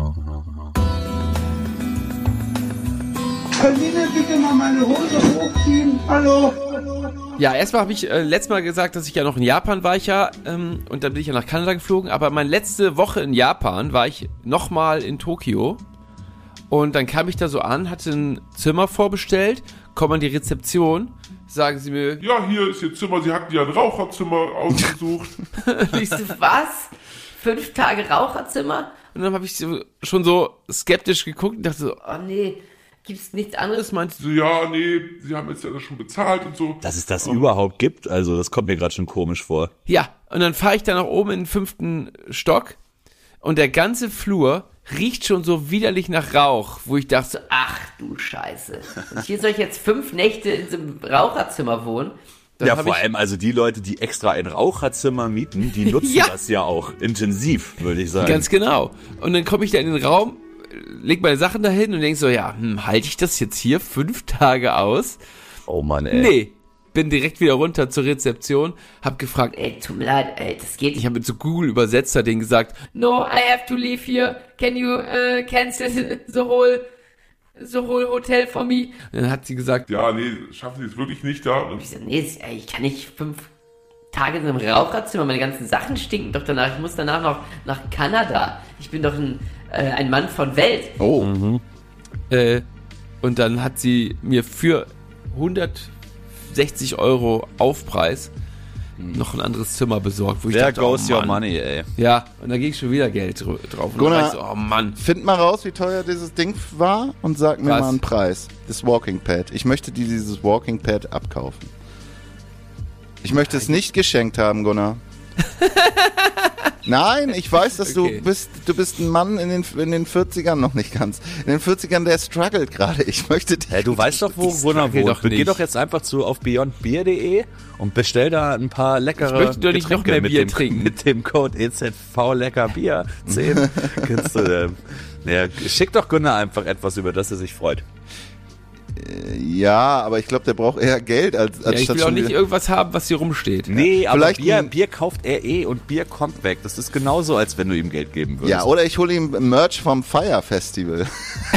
Können Sie mir bitte mal meine Hose hochziehen? Hallo? Ja, erstmal habe ich letztes Mal gesagt, dass ich ja noch in Japan war und dann bin ich ja nach Kanada geflogen, aber meine letzte Woche in Japan war ich nochmal in Tokio und dann kam ich da so an, hatte ein Zimmer vorbestellt, komme an die Rezeption, sagen sie mir, Ja, hier ist Ihr Zimmer. Sie hatten ja ein Raucherzimmer ausgesucht. ich so, Was? 5 Tage Raucherzimmer? und dann habe ich schon so skeptisch geguckt und dachte so, Oh nee, gibt's nichts anderes? das meinst du? So, ja, nee, Sie haben jetzt ja das schon bezahlt und so. Dass es das überhaupt gibt, also das kommt mir gerade schon komisch vor. Ja, und dann fahre ich da nach oben in den 5. Stock und der ganze Flur riecht schon so widerlich nach Rauch, wo ich dachte, Ach du Scheiße. Und hier soll ich jetzt 5 Nächte in so einem Raucherzimmer wohnen? dann Ja, hab vor ich, allem also die Leute, die extra ein Raucherzimmer mieten, die nutzen Ja. das ja auch intensiv, würde ich sagen. ganz genau. Und dann komme ich da in den Raum, leg meine Sachen dahin und denk so, ja, halte ich das jetzt hier 5 Tage aus? Oh Mann, ey. Nee. Bin direkt wieder runter zur Rezeption, hab gefragt, Ey, tut mir leid, ey, das geht ich nicht. habe mit so Google-Übersetzer denen gesagt, No, I have to leave here. Can you cancel the whole hotel for me? und dann hat sie gesagt, Ja, nee, schaffen Sie es wirklich nicht da. Ich so, nee, ey, ich kann nicht 5 Tage in einem Raucherzimmer, meine ganzen Sachen stinken doch danach. Ich muss danach noch nach Kanada. Ich bin doch ein Mann von Welt. Oh. und dann hat sie mir für 160 € Aufpreis noch ein anderes Zimmer besorgt, wo ich There dachte, goes oh your Mann. money, ey. Ja, und da ging schon wieder Geld drauf. Und Gunnar- dann war ich so, oh Mann. Find mal raus, wie teuer dieses Ding war und sag mir Was? mal einen Preis. Das Walking Pad. Ich möchte dir dieses Walking Pad abkaufen. Ich möchte es nicht geschenkt haben, Gunnar. Nein, ich weiß, dass Okay. du bist ein Mann in den 40ern noch nicht ganz. In den 40ern, der struggelt gerade. Ich möchte Hey, du weißt doch, wo Gunnar struggle wohnt. doch Geh nicht. doch jetzt einfach auf beyondbeer.de und bestell da ein paar leckere Ich möchte doch nicht noch mehr mit Bier dem, trinken. Mit dem Code EZV lecker Bier 10 kannst du, schick doch Gunnar einfach etwas, über das er sich freut. Ja, aber ich glaube, der braucht eher Geld als Ja, ich statt will auch schon nicht wieder- irgendwas haben, was hier rumsteht. Nee, aber Vielleicht Bier kauft er und Bier kommt weg. Das ist genauso, als wenn du ihm Geld geben würdest. Ja, oder ich hole ihm Merch vom Fire Festival.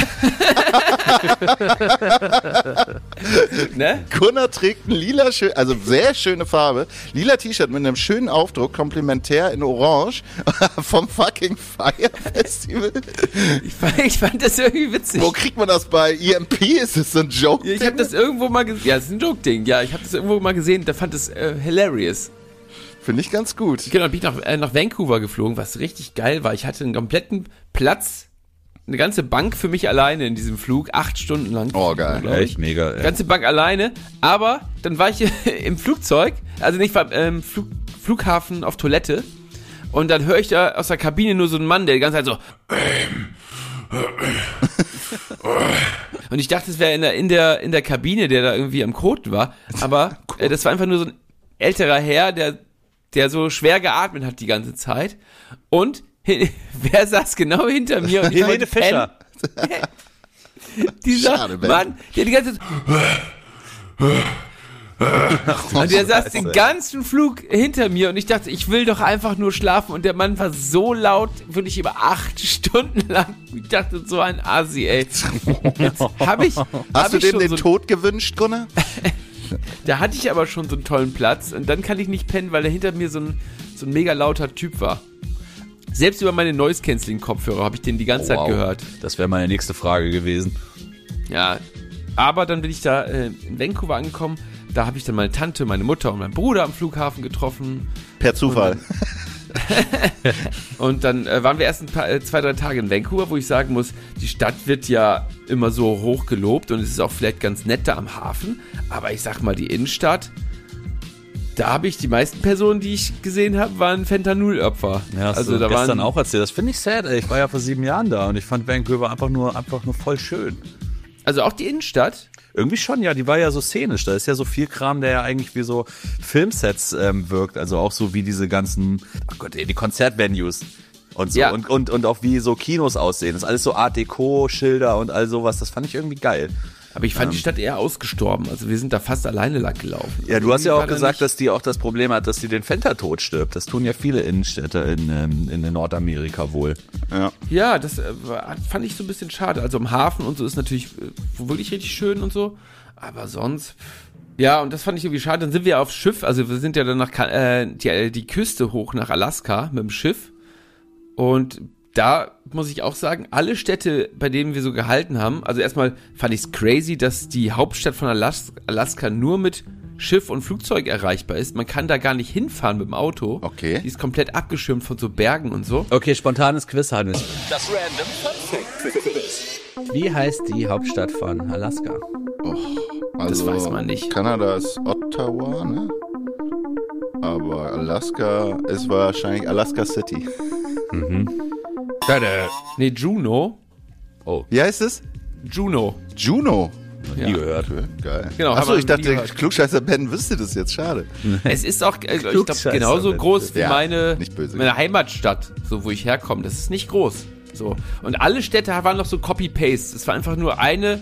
Ne? Gunnar trägt ein lila, also sehr schöne Farbe, lila T-Shirt mit einem schönen Aufdruck, komplementär in Orange, vom fucking Fire Festival. Ich fand das irgendwie witzig. Wo kriegt man das bei EMP? Ist das so ein Joke? Ja, ich habe das irgendwo mal gesehen. Ja, das ist ein Joke-Ding. Ja, ich habe das irgendwo mal gesehen. Da fand es hilarious. Finde ich ganz gut. Genau, bin ich nach Vancouver geflogen, was richtig geil war. Ich hatte einen kompletten Platz, eine ganze Bank für mich alleine in diesem Flug, 8 Stunden lang. Oh, geil. glaub ich. Echt mega. Ganze Bank alleine, aber dann war ich im Flugzeug, also nicht beim Flughafen auf Toilette, und dann höre ich da aus der Kabine nur so einen Mann, der die ganze Zeit so und ich dachte, es wäre in der Kabine, der da irgendwie am Koten war, aber das war einfach nur so ein älterer Herr, der so schwer geatmet hat die ganze Zeit. Und wer saß genau hinter mir? Und ich Helene wollte Fischer. pennen. Dieser Schade, Ben. Mann, der die ganze Zeit und der saß den ganzen Flug hinter mir und ich dachte, ich will doch einfach nur schlafen, und der Mann war so laut, wirklich über 8 Stunden lang. Ich dachte, so ein Asi, ey. Jetzt Hast du dem den Tod gewünscht, Gunnar? Da hatte ich aber schon so einen tollen Platz, und dann kann ich nicht pennen, weil da hinter mir so ein mega lauter Typ war. Selbst über meine Noise-Canceling-Kopfhörer habe ich den die ganze Zeit gehört. Das wäre meine nächste Frage gewesen. Ja, aber dann bin ich da in Vancouver angekommen. Da habe ich dann meine Tante, meine Mutter und meinen Bruder am Flughafen getroffen. Per Zufall. Und dann waren wir erst 2-3 Tage in Vancouver, wo ich sagen muss, die Stadt wird ja immer so hoch gelobt und es ist auch vielleicht ganz nett da am Hafen. Aber ich sag mal, die Innenstadt, da habe ich die meisten Personen, die ich gesehen habe, waren Fentanyl-Opfer. Ja, also da gestern waren auch erzählt. Das finde ich sad, ey. Ich war ja vor 7 Jahren da und ich fand Vancouver einfach nur voll schön. Also auch die Innenstadt. Irgendwie schon, ja, die war ja so szenisch. Da ist ja so viel Kram, der ja eigentlich wie so Filmsets wirkt. Also auch so wie diese ganzen, oh Gott, ey, die Konzertvenues und so. Ja. Und auch wie so Kinos aussehen. Das ist alles so Art Deco, Schilder und all sowas. Das fand ich irgendwie geil. Aber ich fand die Stadt eher ausgestorben. Also wir sind da fast alleine lang gelaufen. Ja, du hast ja Irgendwie auch war da gesagt, nicht- dass die auch das Problem hat, dass die den Fentertod stirbt. Das tun ja viele Innenstädte in Nordamerika wohl. Ja. Ja, das fand ich so ein bisschen schade. Also im Hafen und so ist natürlich wirklich richtig schön und so. Aber sonst, ja, und das fand ich irgendwie schade. Dann sind wir aufs Schiff. Also wir sind ja dann die Küste hoch nach Alaska mit dem Schiff. Und da muss ich auch sagen, alle Städte, bei denen wir so gehalten haben, also erstmal fand ich es crazy, dass die Hauptstadt von Alaska nur mit Schiff und Flugzeug erreichbar ist. Man kann da gar nicht hinfahren mit dem Auto. Okay. Die ist komplett abgeschirmt von so Bergen und so. Okay, spontanes Quiz, Hannes. Das Random Fun Fact Quiz. Wie heißt die Hauptstadt von Alaska? Also, Das weiß man nicht. Kanada ist Ottawa, ne? Aber Alaska ist wahrscheinlich Alaska City. Nee, Juneau. Wie heißt es? Juneau. Juno. Nie gehört. Okay, geil. Genau, Achso, haben ich wir dachte, nie gehört. Klugscheißer Ben wüsste das jetzt. Schade. Es ist auch, ich glaube, Klugscheißer, genauso wenn- groß wie Ja, meine nicht böse. Heimatstadt, so wo ich herkomme. Das ist nicht groß. So. Und alle Städte waren noch so Copy-Paste. Es war einfach nur eine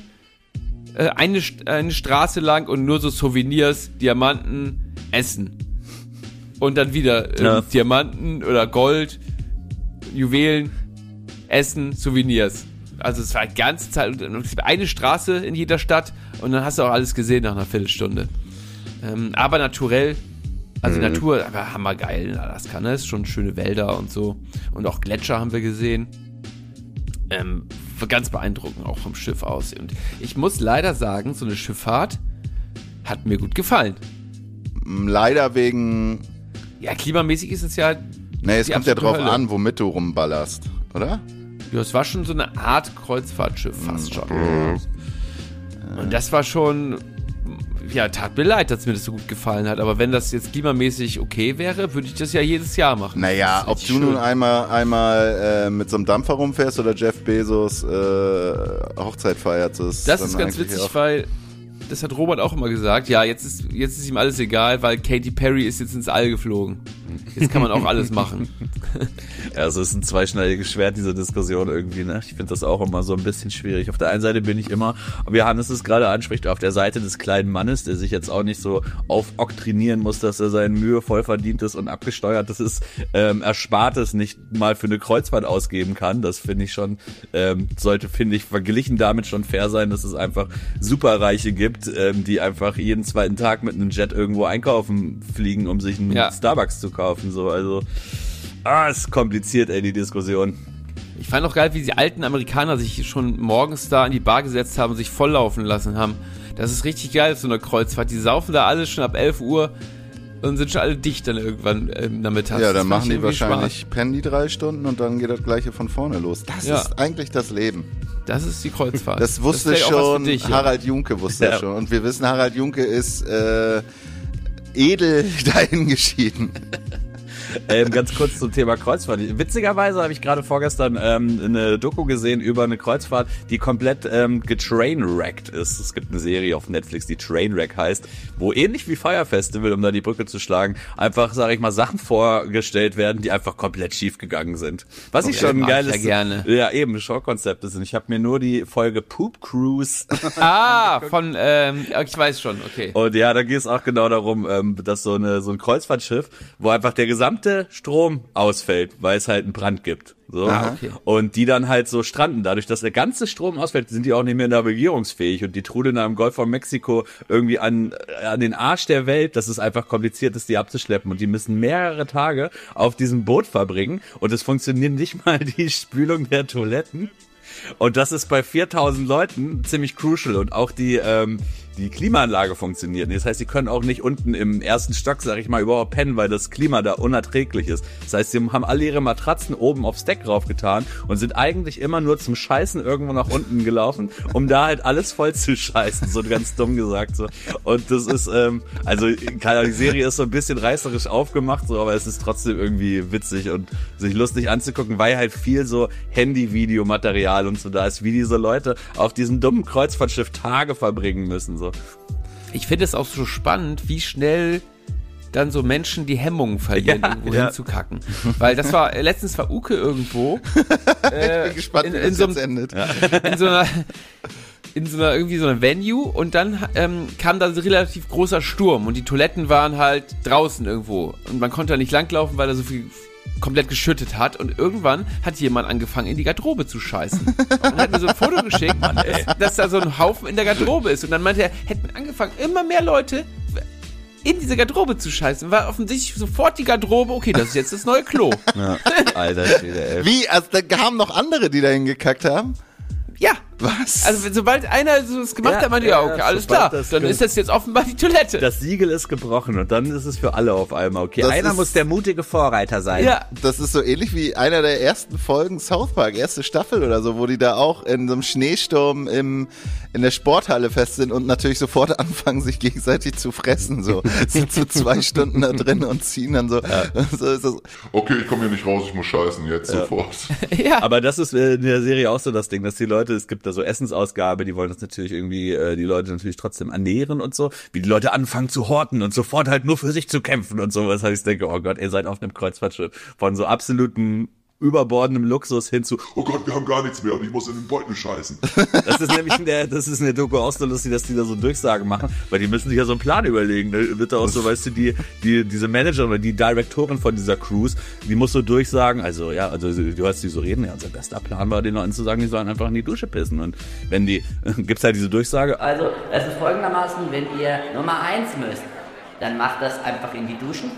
Straße lang und nur so Souvenirs, Diamanten, Essen. Und dann wieder Ja. Diamanten oder Gold, Juwelen, Essen, Souvenirs. Also es war die ganze Zeit eine Straße in jeder Stadt und dann hast du auch alles gesehen nach einer Viertelstunde. Aber naturell, also Natur, aber hammergeil in Alaska, ne? Ist schon schöne Wälder und so. Und auch Gletscher haben wir gesehen. War ganz beeindruckend, auch vom Schiff aus. Und ich muss leider sagen, so eine Schifffahrt hat mir gut gefallen. Leider wegen. Ja, klimamäßig ist es ja. Ne, es die kommt ja absolute drauf Hölle. an, womit du rumballerst, oder? Ja, es war schon so eine Art Kreuzfahrtschiff fast schon. Und das war schon, ja, tat mir leid, dass mir das so gut gefallen hat. Aber wenn das jetzt klimamäßig okay wäre, würde ich das ja jedes Jahr machen. Naja, ob du nun einmal mit so einem Dampfer rumfährst oder Jeff Bezos Hochzeit feiert. Das ist ganz witzig, weil das hat Robert auch immer gesagt. Ja, jetzt ist ihm alles egal, weil Katy Perry ist jetzt ins All geflogen. Jetzt kann man auch alles machen. Ja, also es ist ein zweischneidiges Schwert, diese Diskussion irgendwie, ne? Ich finde das auch immer so ein bisschen schwierig. Auf der einen Seite bin ich immer, wie Hannes es gerade anspricht, auf der Seite des kleinen Mannes, der sich jetzt auch nicht so aufoktrinieren muss, dass er seine Mühe voll verdientes und abgesteuertes ist, Erspartes nicht mal für eine Kreuzfahrt ausgeben kann. Das finde ich schon, sollte, finde ich, verglichen damit schon fair sein, dass es einfach Superreiche gibt, die einfach jeden zweiten Tag mit einem Jet irgendwo einkaufen fliegen, um sich einen Starbucks zu kaufen, so, also, ist kompliziert, ey, die Diskussion. Ich fand auch geil, wie die alten Amerikaner sich schon morgens da in die Bar gesetzt haben und sich volllaufen lassen haben. Das ist richtig geil auf so einer Kreuzfahrt. Die saufen da alle schon ab 11 Uhr und sind schon alle dicht dann irgendwann nachmittags. Ja, dann machen die wahrscheinlich, pennen die 3 Stunden und dann geht das Gleiche von vorne los. Das ist eigentlich das Leben. Das ist die Kreuzfahrt. Das wusste schon dich, Harald Junke wusste das schon. Und wir wissen, Harald Junke ist edel dahin geschieden. Ganz kurz zum Thema Kreuzfahrt. Witzigerweise habe ich gerade vorgestern eine Doku gesehen über eine Kreuzfahrt, die komplett getrainwreckt ist. Es gibt eine Serie auf Netflix, die Trainwreck heißt, wo ähnlich wie Fire Festival, um da die Brücke zu schlagen, einfach, sage ich mal, Sachen vorgestellt werden, die einfach komplett schief gegangen sind. Was ich schon ein geiles... Ja, eben, Showkonzept ist. Und ich habe mir nur die Folge Poop Cruise... von... ich weiß schon, okay. Und ja, da geht es auch genau darum, dass so ein Kreuzfahrtschiff, wo einfach der gesamte Strom ausfällt, weil es halt einen Brand gibt. So. Okay. Und die dann halt so stranden. Dadurch, dass der ganze Strom ausfällt, sind die auch nicht mehr navigierungsfähig und die trudeln da im Golf von Mexiko irgendwie an den Arsch der Welt, dass es einfach kompliziert ist, die abzuschleppen. Und die müssen mehrere Tage auf diesem Boot verbringen und es funktioniert nicht mal die Spülung der Toiletten. Und das ist bei 4000 Leuten ziemlich crucial und auch die Klimaanlage funktioniert. Das heißt, sie können auch nicht unten im ersten Stock, sag ich mal, überhaupt pennen, weil das Klima da unerträglich ist. Das heißt, sie haben alle ihre Matratzen oben aufs Deck raufgetan und sind eigentlich immer nur zum Scheißen irgendwo nach unten gelaufen, um da halt alles voll zu scheißen, so ganz dumm gesagt. So. Und das ist, die Serie ist so ein bisschen reißerisch aufgemacht, so, aber es ist trotzdem irgendwie witzig und sich lustig anzugucken, weil halt viel so Handy-Videomaterial und so da ist, wie diese Leute auf diesem dummen Kreuzfahrtschiff Tage verbringen müssen, so. Ich finde es auch so spannend, wie schnell dann so Menschen die Hemmungen verlieren, irgendwo hinzukacken. Weil das war, letztens war Uke irgendwo. Ich bin gespannt, wie das jetzt endet. In so einer irgendwie so einer Venue und dann kam da so relativ großer Sturm und die Toiletten waren halt draußen irgendwo und man konnte da nicht langlaufen, weil da so viel komplett geschüttet hat und irgendwann hat jemand angefangen, in die Garderobe zu scheißen. Und hat mir so ein Foto geschickt, dass da so ein Haufen in der Garderobe ist. Und dann meinte er, hätten angefangen, immer mehr Leute in diese Garderobe zu scheißen. War offensichtlich sofort die Garderobe, okay, das ist jetzt das neue Klo. Ja. Alter Schwede, ey. Wie? Also da haben noch andere, die da hingekackt haben? Ja. Was? Also sobald einer so das gemacht hat, meinte okay, alles klar, dann ist das jetzt offenbar die Toilette. Das Siegel ist gebrochen und dann ist es für alle auf einmal okay. Einer muss der mutige Vorreiter sein. Ja. Das ist so ähnlich wie einer der ersten Folgen South Park, erste Staffel oder so, wo die da auch in so einem Schneesturm in der Sporthalle fest sind und natürlich sofort anfangen, sich gegenseitig zu fressen. So sind so 2 Stunden da drin und ziehen dann so. Ja. So ist das. Okay, ich komme hier nicht raus, ich muss scheißen jetzt sofort. Ja. Aber das ist in der Serie auch so das Ding, dass die Leute, es gibt da so Essensausgabe, die wollen das natürlich irgendwie, die Leute natürlich trotzdem ernähren und so, wie die Leute anfangen zu horten und sofort halt nur für sich zu kämpfen und sowas. Ich denke, oh Gott, ihr seid auf einem Kreuzfahrtschiff von so absoluten überbordendem Luxus hin zu, oh Gott, wir haben gar nichts mehr und ich muss in den Beutel scheißen. Das ist nämlich in der Doku auch so lustig, dass die da so Durchsagen machen, weil die müssen sich ja so einen Plan überlegen. Da wird da auch so, weißt du, diese Managerin oder die Direktorin von dieser Cruise, die muss so durchsagen, also du hörst die so reden, ja, unser bester Plan war, den Leuten zu sagen, die sollen einfach in die Dusche pissen. Und wenn gibt's halt diese Durchsage. Also, es ist folgendermaßen, wenn ihr Nummer 1 müsst, dann macht das einfach in die Duschen.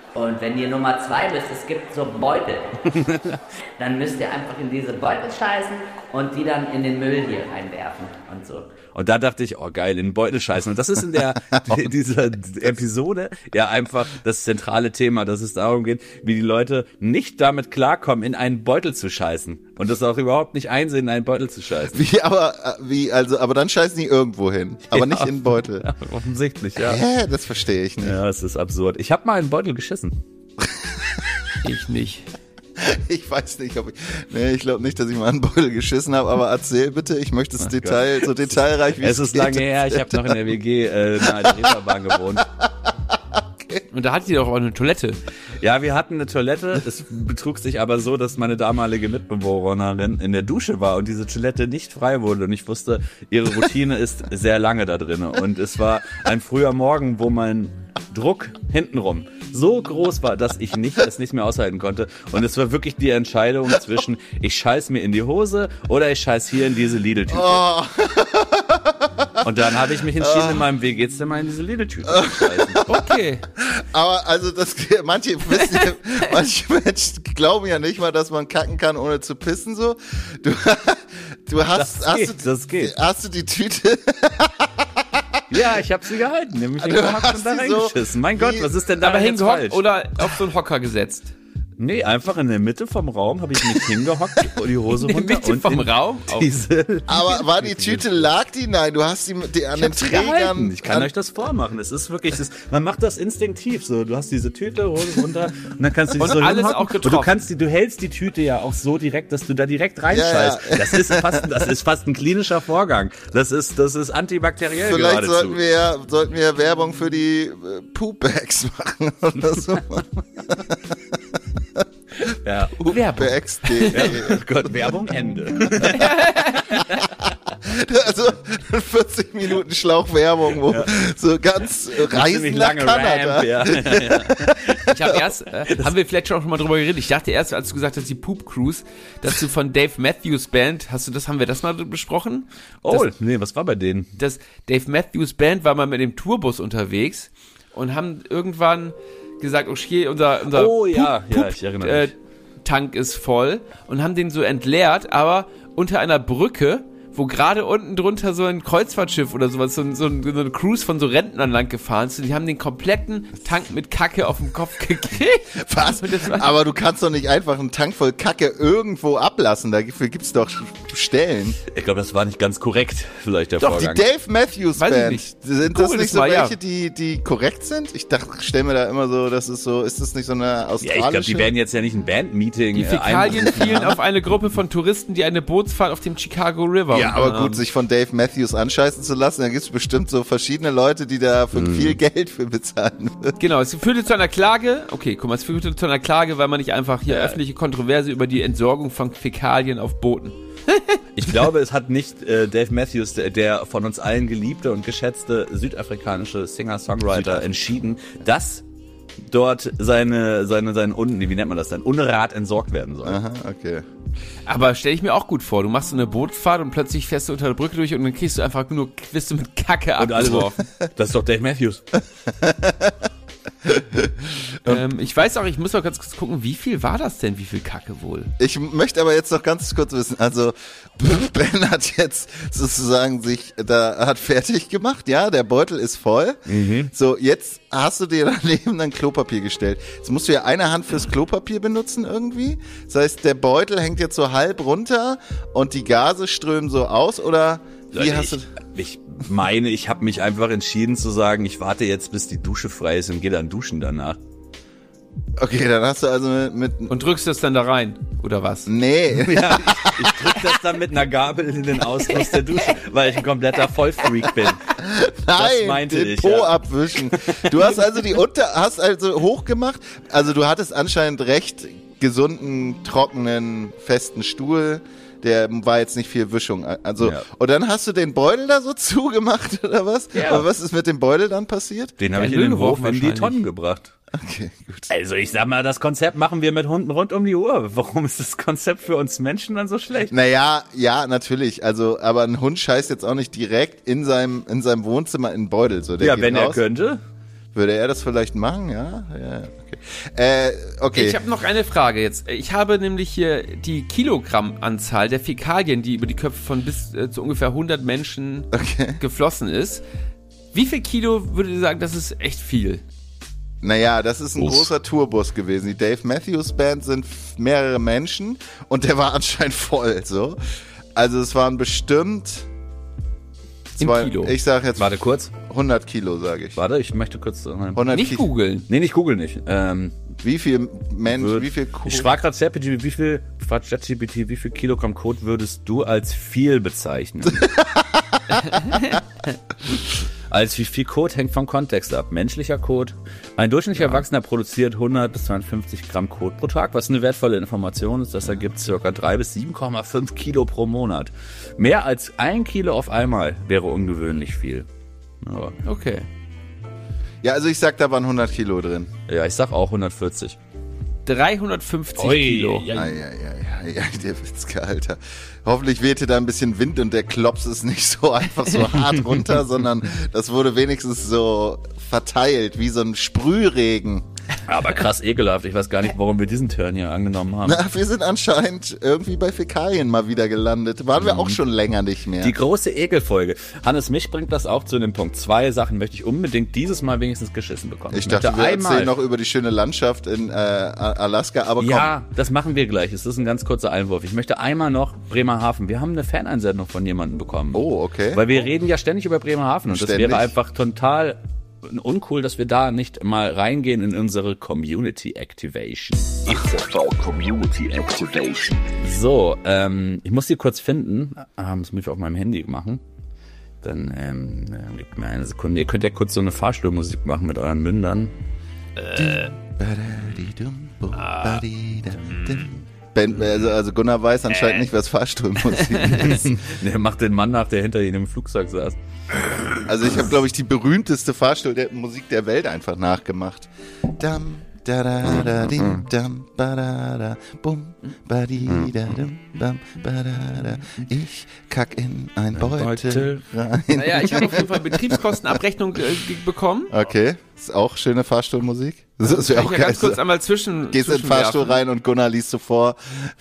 Und wenn ihr Nummer 2 bist, es gibt so Beutel, dann müsst ihr einfach in diese Beutel scheißen und die dann in den Müll hier reinwerfen und so. Und da dachte ich, oh geil, in den Beutel scheißen. Und das ist in dieser Episode ja einfach das zentrale Thema, dass es darum geht, wie die Leute nicht damit klarkommen, in einen Beutel zu scheißen. Und das auch überhaupt nicht einsehen, in einen Beutel zu scheißen. Aber dann scheißen die irgendwo hin. Aber nicht in den Beutel. Ja, offensichtlich, ja. Das verstehe ich nicht. Ja, es ist absurd. Ich habe mal in einen Beutel geschissen. Ich nicht. Ich weiß nicht, ich glaube nicht, dass ich mal einen Beutel geschissen habe, aber erzähl bitte, ich möchte es so detailreich wie es ist lange her, ich habe noch in der WG nahe der Reeperbahn gewohnt. Okay. Und da hattet ihr doch auch eine Toilette. Ja, wir hatten eine Toilette, es betrug sich aber so, dass meine damalige Mitbewohnerin in der Dusche war und diese Toilette nicht frei wurde und ich wusste, ihre Routine ist sehr lange da drin und es war ein früher Morgen, wo mein Druck hintenrum so groß war, dass ich es nicht mehr aushalten konnte. Und es war wirklich die Entscheidung zwischen, ich scheiß mir in die Hose oder ich scheiß hier in diese Lidl-Tüte. Oh. Und dann habe ich mich entschieden, in meinem WG-Zimmer in diese Lidl-Tüte zu scheißen. Okay. Aber also manche Menschen glauben ja nicht mal, dass man kacken kann, ohne zu pissen so. Das geht. Hast du die Tüte? Ja, ich hab sie gehalten, nämlich hingehockt und da reingeschissen. Mein Gott, was ist denn da jetzt falsch? Oder auf so einen Hocker gesetzt? Nee, einfach in der Mitte vom Raum habe ich mich hingehockt, die Hose runter. In der Mitte vom Raum? Aber war die Tüte, lag die? Nein, du hast die an den Trägern. Ich kann euch das vormachen. Es ist wirklich, man macht das instinktiv so. Du hast diese Tüte, Hose runter und dann kannst du die so alles hinhocken. auch getroffen. Und du hältst die Tüte ja auch so direkt, dass du da direkt reinscheißt. Ja. Das ist fast ein klinischer Vorgang. Das ist antibakteriell Vielleicht geradezu. sollten wir Werbung für die Poop-Bags machen oder so. Ja. Werbung. Oh Gott, Werbung Ende. Also 40 Minuten Schlauchwerbung, wo so ganz Reisen nach Kanada. Ramp, ja. Ich habe haben wir vielleicht schon mal drüber geredet. Ich dachte erst, als du gesagt hast, die Poop Cruise, dass du von Dave Matthews Band, haben wir das mal besprochen? Nee, was war bei denen? Das Dave Matthews Band war mal mit dem Tourbus unterwegs und haben irgendwann gesagt, okay, unser ich erinnere mich. Tank ist voll und haben den so entleert, aber unter einer Brücke, wo gerade unten drunter so ein Kreuzfahrtschiff oder sowas, so eine Cruise von so Rentnern lang gefahren ist. Und die haben den kompletten Tank mit Kacke auf den Kopf gekriegt. Was? Aber du kannst doch nicht einfach einen Tank voll Kacke irgendwo ablassen. Dafür gibt's doch Stellen. Ich glaube, das war nicht ganz korrekt, vielleicht der Vorgang. Die Dave Matthews Band. Sind das nicht so welche, ja. die korrekt sind? Ich dachte, stell mir da immer so, ist das nicht so eine australische? Ja, ich glaube, die werden jetzt ja nicht ein Bandmeeting. Die Fäkalien fielen auf eine Gruppe von Touristen, die eine Bootsfahrt auf dem Chicago River Ja, aber gut, sich von Dave Matthews anscheißen zu lassen, da gibt's bestimmt so verschiedene Leute, die da viel Geld für bezahlen würden. Genau, es führte zu einer Klage. Okay, guck mal, es führte zu einer Klage, weil man nicht einfach hier öffentliche Kontroverse über die Entsorgung von Fäkalien auf Booten. Ich glaube, es hat nicht Dave Matthews, der von uns allen geliebte und geschätzte südafrikanische Singer-Songwriter, entschieden, dass dort sein Unrat entsorgt werden soll. Aha, okay. Aber stell ich mir auch gut vor, du machst so eine Bootfahrt und plötzlich fährst du unter der Brücke durch und dann wirst du mit Kacke abgeworfen. Das ist doch Dave Matthews. Ich weiß auch, ich muss auch ganz kurz gucken, wie viel war das denn, wie viel Kacke wohl? Ich möchte aber jetzt noch ganz kurz wissen, also Ben hat jetzt sozusagen hat fertig gemacht, ja, der Beutel ist voll. So, jetzt hast du dir daneben dann Klopapier gestellt. Jetzt musst du ja eine Hand fürs Klopapier benutzen irgendwie. Das heißt, der Beutel hängt jetzt so halb runter und die Gase strömen so aus, oder wie hast du... Ich meine, ich habe mich einfach entschieden zu sagen, ich warte jetzt, bis die Dusche frei ist und gehe dann duschen danach. Okay, dann hast du also mit und drückst das dann da rein, oder was? Nee. Ja, ich drück das dann mit einer Gabel in den Ausguss der Dusche, weil ich ein kompletter Vollfreak bin. Nein, den Po abwischen. Du hast also hast hochgemacht, also du hattest anscheinend recht gesunden, trockenen, festen Stuhl. Der war jetzt nicht viel Wischung. Also, ja. Und dann hast du den Beutel da so zugemacht, oder was? Ja. Aber was ist mit dem Beutel dann passiert? Den habe ich in den Hof in die Tonnen gebracht. Okay, gut. Also ich sag mal, das Konzept machen wir mit Hunden rund um die Uhr. Warum ist das Konzept für uns Menschen dann so schlecht? Naja, ja, natürlich. Also, aber ein Hund scheißt jetzt auch nicht direkt in seinem Wohnzimmer in den Beutel. So, ja, wenn er könnte. Würde er das vielleicht machen? Ja, okay. Okay. Ich habe noch eine Frage jetzt. Ich habe nämlich hier die Kilogrammanzahl der Fäkalien, die über die Köpfe von bis zu ungefähr 100 Menschen geflossen ist. Wie viel Kilo würdet ihr sagen, das ist echt viel? Naja, das ist ein großer Tourbus gewesen. Die Dave Matthews Band sind mehrere Menschen und der war anscheinend voll, so. Also es waren bestimmt Kilo. Ich sag jetzt Warte kurz. 100 Kilo, sage ich. Warte, ich möchte kurz... 100 Nicht googeln. Nee, nicht googeln nicht. Wie viel Mensch, wie viel Ich frage gerade ChatGPT, wie viel Kilogramm Kot würdest du als viel bezeichnen? Als wie viel Kot hängt vom Kontext ab. Menschlicher Kot. Ein durchschnittlicher Erwachsener produziert 100 bis 250 Gramm Kot pro Tag, was eine wertvolle Information ist. Das ergibt ca. 3 bis 7,5 Kilo pro Monat. Mehr als 1 Kilo auf einmal wäre ungewöhnlich viel. Aber, Okay. Ja, also ich sag, da waren 100 Kilo drin. ja, ich sag auch 140. 350 Kilo. Ja. Ja, der Witzke, Alter. Hoffentlich wehte da ein bisschen Wind und der Klops ist nicht so einfach so hart runter, sondern das wurde wenigstens so verteilt, wie so ein Sprühregen. Aber krass ekelhaft. Ich weiß gar nicht, warum wir diesen Turn hier angenommen haben. Na, wir sind anscheinend irgendwie bei Fäkalien mal wieder gelandet. Waren wir auch schon länger nicht mehr. Die große Ekelfolge. Hannes, mich bringt das auch zu dem Punkt. 2 Sachen möchte ich unbedingt dieses Mal wenigstens geschissen bekommen. Ich dachte, wir erzählen noch über die schöne Landschaft in Alaska, aber komm. Ja, das machen wir gleich. Es ist ein ganz kurzer Einwurf. Ich möchte einmal noch Bremerhaven. Wir haben eine Faneinsendung von jemandem bekommen. Oh, okay. Weil wir reden ja ständig über Bremerhaven und das Ständig. wäre einfach total uncool, dass wir da nicht mal reingehen in unsere Community Activation. Community Activation. So, ich muss die kurz finden. Das muss ich auf meinem Handy machen. Dann gebt mir eine Sekunde. Ihr könnt ja kurz so eine Fahrstuhlmusik machen mit euren Mündern. Also Gunnar weiß anscheinend nicht, was Fahrstuhlmusik ist. Der macht den Mann nach, der hinter ihm im Flugzeug saß. Also ich habe, glaube ich, die berühmteste Fahrstuhlmusik der Welt einfach nachgemacht. Dam, da da da dim, dam, ba da da, bum, ba di da dum, bam, ba da da. Ich kack in ein Beutel rein. Naja, ich habe auf jeden Fall Betriebskostenabrechnung bekommen. Okay, ist auch schöne Fahrstuhlmusik. Das wäre auch Ich geil. ganz kurz einmal gehst in den Fahrstuhl rein und Gunnar liest so vor.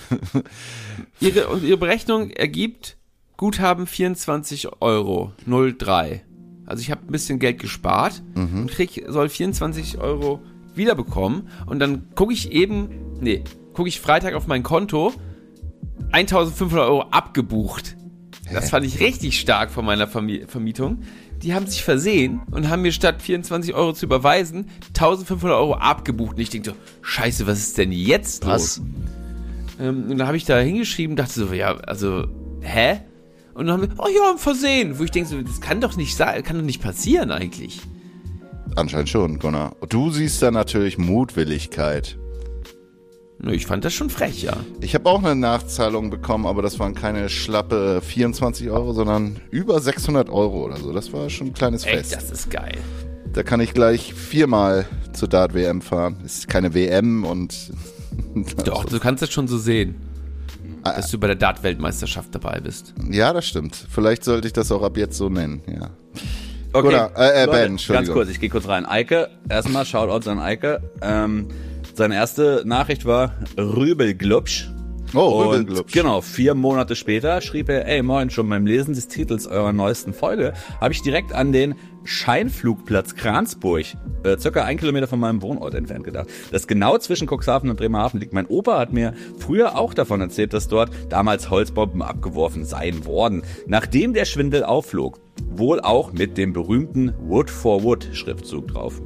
Ihre Berechnung ergibt Guthaben 24,03 €. Also ich habe ein bisschen Geld gespart und soll 24 € wiederbekommen. Und dann gucke ich Freitag auf mein Konto, 1.500 € abgebucht. Das fand ich richtig stark von meiner Vermietung. Die haben sich versehen und haben mir statt 24 € zu überweisen, 1.500 € abgebucht. Und ich denke so, scheiße, was ist denn jetzt los? Und dann habe ich da hingeschrieben, dachte so, ja, also, hä? Und dann haben wir, oh ja, ein Versehen. Wo ich denke so, das kann doch nicht sein, kann doch nicht passieren eigentlich. Anscheinend schon, Gunnar. Du siehst da natürlich Mutwilligkeit. Ich fand das schon frech, ja. Ich habe auch eine Nachzahlung bekommen, aber das waren keine schlappe 24 €, sondern über 600 € oder so. Das war schon ein kleines Fest. Echt, das ist geil. Da kann ich gleich 4-mal zur Dart-WM fahren. Ist keine WM und... Doch, du kannst das schon so sehen, dass du bei der Dart-Weltmeisterschaft dabei bist. Ja, das stimmt. Vielleicht sollte ich das auch ab jetzt so nennen, ja. Okay, Gunnar, Leute, Ben, Entschuldigung. ganz kurz, ich gehe kurz rein. Eike, erstmal Shoutouts an Eike. Seine erste Nachricht war Rübelglubsch. Oh, Und Rübelglubsch. genau, 4 Monate später schrieb er, ey moin, schon beim Lesen des Titels eurer neuesten Folge habe ich direkt an den Scheinflugplatz Kransburg, circa 1 Kilometer von meinem Wohnort entfernt gedacht. Das genau zwischen Cuxhaven und Bremerhaven liegt. Mein Opa hat mir früher auch davon erzählt, dass dort damals Holzbomben abgeworfen sein worden, nachdem der Schwindel aufflog. Wohl auch mit dem berühmten Wood for Wood Schriftzug drauf.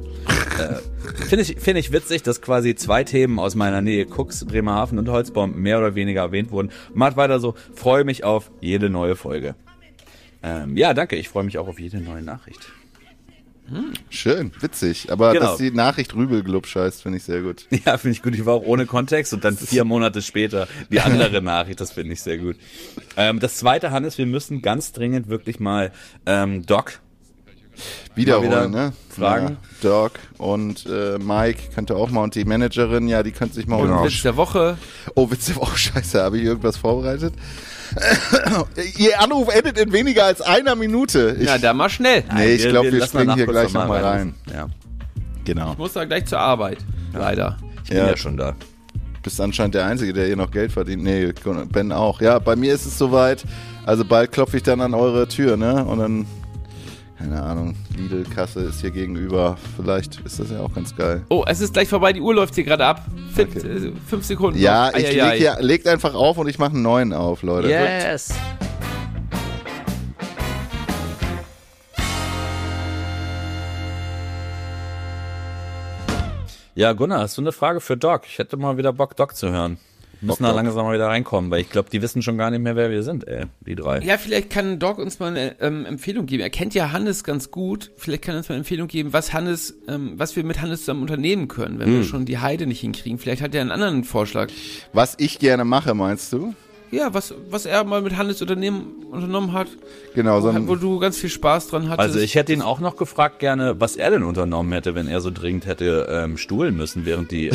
Finde ich witzig, dass quasi 2 Themen aus meiner Nähe, Cux, Bremerhaven und Holzbomben, mehr oder weniger erwähnt wurden. Macht weiter so. Freue mich auf jede neue Folge. Ja, danke. Ich freue mich auch auf jede neue Nachricht. Schön, witzig. Aber Genau. dass die Nachricht Rübelglubsch heißt, finde ich sehr gut. Ja, finde ich gut. Ich war auch ohne Kontext und dann 4 Monate später die andere Nachricht. Das finde ich sehr gut. Das zweite, Hannes, wir müssen ganz dringend wirklich mal Doc Wiederholen, wieder ne? fragen. Ja, Doc und Mike könnte auch mal und die Managerin, ja, die könnte sich mal Und Witz der Woche. Oh, Witz der Woche, scheiße, habe ich irgendwas vorbereitet? Ihr Anruf endet in weniger als 1 Minute. Ja, da mal schnell. Nee, ich glaube, wir lassen springen danach hier kurz gleich nochmal rein. Ja. Genau. Ich muss da gleich zur Arbeit. Leider. Ich bin ja schon da. Bist anscheinend der Einzige, der hier noch Geld verdient. Nee, Ben auch. Ja, bei mir ist es soweit. Also bald klopfe ich dann an eure Tür, ne? Und dann, keine Ahnung, Lidl-Kasse ist hier gegenüber. Vielleicht ist das ja auch ganz geil. Oh, es ist gleich vorbei, die Uhr läuft hier gerade ab. 5 Sekunden Ja, noch. ich legt einfach auf und ich mache einen neuen auf, Leute. Yes! Ja, Gunnar, hast du eine Frage für Doc? Ich hätte mal wieder Bock, Doc zu hören. Wir müssen da langsam mal wieder reinkommen, weil ich glaube, die wissen schon gar nicht mehr, wer wir sind, die drei. Ja, vielleicht kann Doc uns mal eine Empfehlung geben. Er kennt ja Hannes ganz gut. Vielleicht kann er uns mal eine Empfehlung geben, was wir mit Hannes zusammen unternehmen können, wenn wir schon die Heide nicht hinkriegen. Vielleicht hat er einen anderen Vorschlag. Was ich gerne mache, meinst du? Ja, was er mal mit Hannes unternommen hat. Genau, wo du ganz viel Spaß dran hattest. Also ich hätte ihn auch noch gefragt gerne, was er denn unternommen hätte, wenn er so dringend hätte stuhlen müssen, während die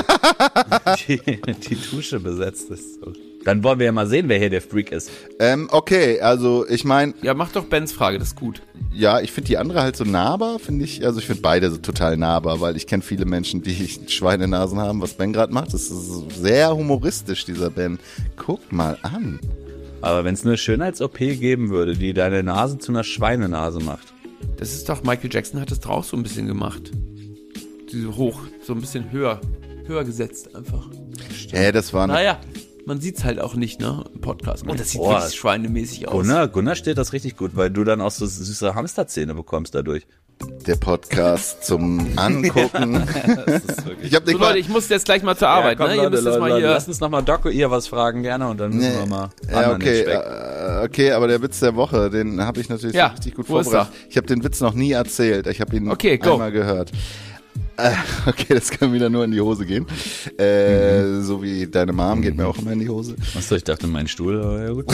Dusche besetzt ist. So. Dann wollen wir ja mal sehen, wer hier der Freak ist. Okay, also ich meine... Ja, mach doch Bens Frage, das ist gut. Ja, ich finde die andere halt so nahbar, finde ich. Also ich finde beide so total nahbar, weil ich kenne viele Menschen, die Schweinenasen haben, was Ben gerade macht. Das ist sehr humoristisch, dieser Ben. Guck mal an. Aber wenn es eine Schönheits-OP geben würde, die deine Nase zu einer Schweinenase macht. Das ist doch, Michael Jackson hat das doch auch so ein bisschen gemacht. So ein bisschen höher gesetzt einfach. Ja, das war... Naja, man sieht's halt auch nicht, ne, im Podcast. Und das sieht wirklich schweinemäßig aus. Gunnar steht das richtig gut, weil du dann auch so süße Hamsterzähne bekommst dadurch. Der Podcast zum Angucken. Ich hab Leute, ich muss jetzt gleich mal zur Arbeit, komm, ne? Leute, lass uns nochmal Doc ihr was fragen gerne und dann müssen wir mal okay, aber der Witz der Woche, den habe ich natürlich so richtig gut vorbereitet. Ich habe den Witz noch nie erzählt. Ich habe ihn einmal gehört. Okay, das kann wieder nur in die Hose gehen. So wie deine Mom geht mir auch immer in die Hose. Achso, ich dachte, mein Stuhl, aber ja gut.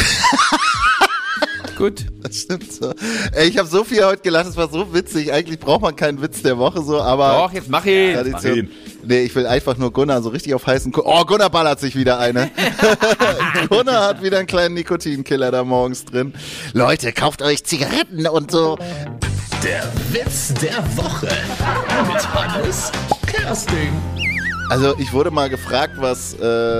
Gut. Das stimmt so. Ich habe so viel heute gelacht, es war so witzig. Eigentlich braucht man keinen Witz der Woche so, aber... Doch, jetzt mach ihn. Nee, ich will einfach nur Gunnar so richtig auf heißen... Gunnar ballert sich wieder eine. Gunnar hat wieder einen kleinen Nikotinkiller da morgens drin. Leute, kauft euch Zigaretten und so. Der Witz der Woche mit Hannes Kersting. Also ich wurde mal gefragt, was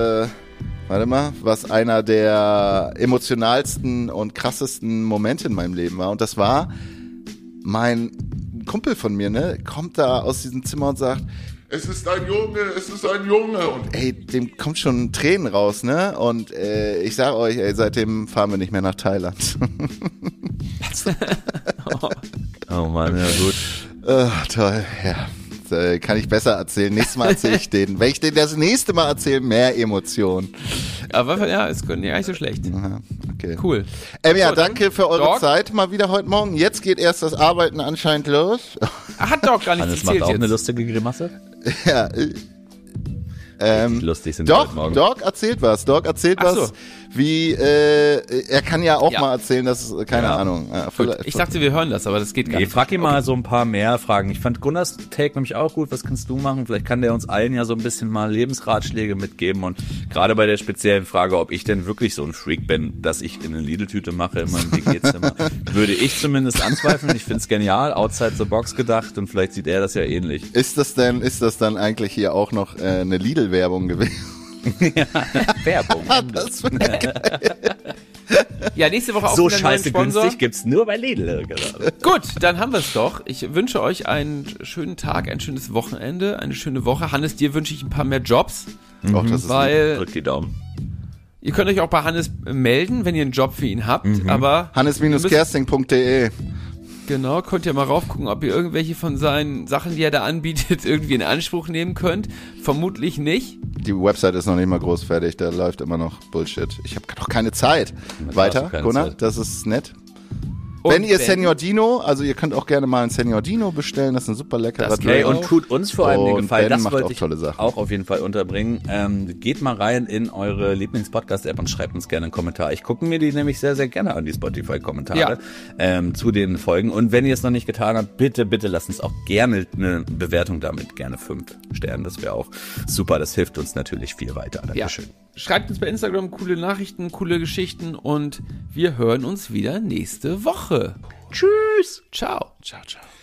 einer der emotionalsten und krassesten Momente in meinem Leben war. Und das war, mein Kumpel von mir, ne, kommt da aus diesem Zimmer und sagt, es ist ein Junge, es ist ein Junge. Und dem kommt schon Tränen raus, ne? Und ich sag euch, seitdem fahren wir nicht mehr nach Thailand. Oh Mann, ja gut. Toll, ja. Kann ich besser erzählen. Nächstes Mal erzähle ich den. Wenn ich den das nächste Mal erzähle, mehr Emotionen. Aber ja, ist gar nicht so schlecht. Aha, okay. Cool. Ja, danke für eure Zeit mal wieder heute Morgen. Jetzt geht erst das Arbeiten anscheinend los. Hat doch gar nicht Hannes macht auch jetzt eine lustige Grimasse. Ja. Lustig sind Doc, heute Morgen. Doc erzählt was. Wie, er kann ja auch mal erzählen, dass, keine Ahnung. Ich dachte, wir hören das, aber das geht gar nicht. Frag ihn mal so ein paar mehr Fragen. Ich fand Gunnars Take nämlich auch gut. Was kannst du machen? Vielleicht kann der uns allen ja so ein bisschen mal Lebensratschläge mitgeben. Und gerade bei der speziellen Frage, ob ich denn wirklich so ein Freak bin, dass ich in eine Lidl-Tüte mache in meinem WG-Zimmer, würde ich zumindest anzweifeln. Ich find's genial, outside the box gedacht. Und vielleicht sieht er das ja ähnlich. Ist das dann eigentlich hier auch noch eine Lidl-Werbung gewesen? Ja, Werbung. Das wäre geil. Ja, nächste Woche auch so wieder einen scheiße neuen Sponsor. günstig gibt's nur bei Lidl gerade. Gut, dann haben wir es doch. Ich wünsche euch einen schönen Tag, ein schönes Wochenende, eine schöne Woche. Hannes, dir wünsche ich ein paar mehr Jobs. Das ist weil drück die Daumen. Ihr könnt euch auch bei Hannes melden, wenn ihr einen Job für ihn habt. Aber Hannes-kersting.de. Genau, könnt ihr mal raufgucken, ob ihr irgendwelche von seinen Sachen, die er da anbietet, irgendwie in Anspruch nehmen könnt. Vermutlich nicht. Die Website ist noch nicht mal groß fertig, da läuft immer noch Bullshit. Ich habe doch keine Zeit. Weiter, Gunnar, das ist nett. Und wenn ihr Senior Dino, also ihr könnt auch gerne mal einen Senior Dino bestellen, das ist ein super leckerer Drink. Und tut uns vor allem den Gefallen, Ben das wollte ich tolle Sachen. auch auf jeden Fall unterbringen. Geht mal rein in eure Lieblings-Podcast-App und schreibt uns gerne einen Kommentar. Ich gucke mir die nämlich sehr, sehr gerne an, die Spotify-Kommentare zu den Folgen. Und wenn ihr es noch nicht getan habt, bitte, bitte lasst uns auch gerne eine Bewertung damit, gerne 5 Sterne, das wäre auch super, das hilft uns natürlich viel weiter. Dankeschön. Ja. Schreibt uns bei Instagram coole Nachrichten, coole Geschichten und wir hören uns wieder nächste Woche. Tschüss. Ciao. Ciao, ciao.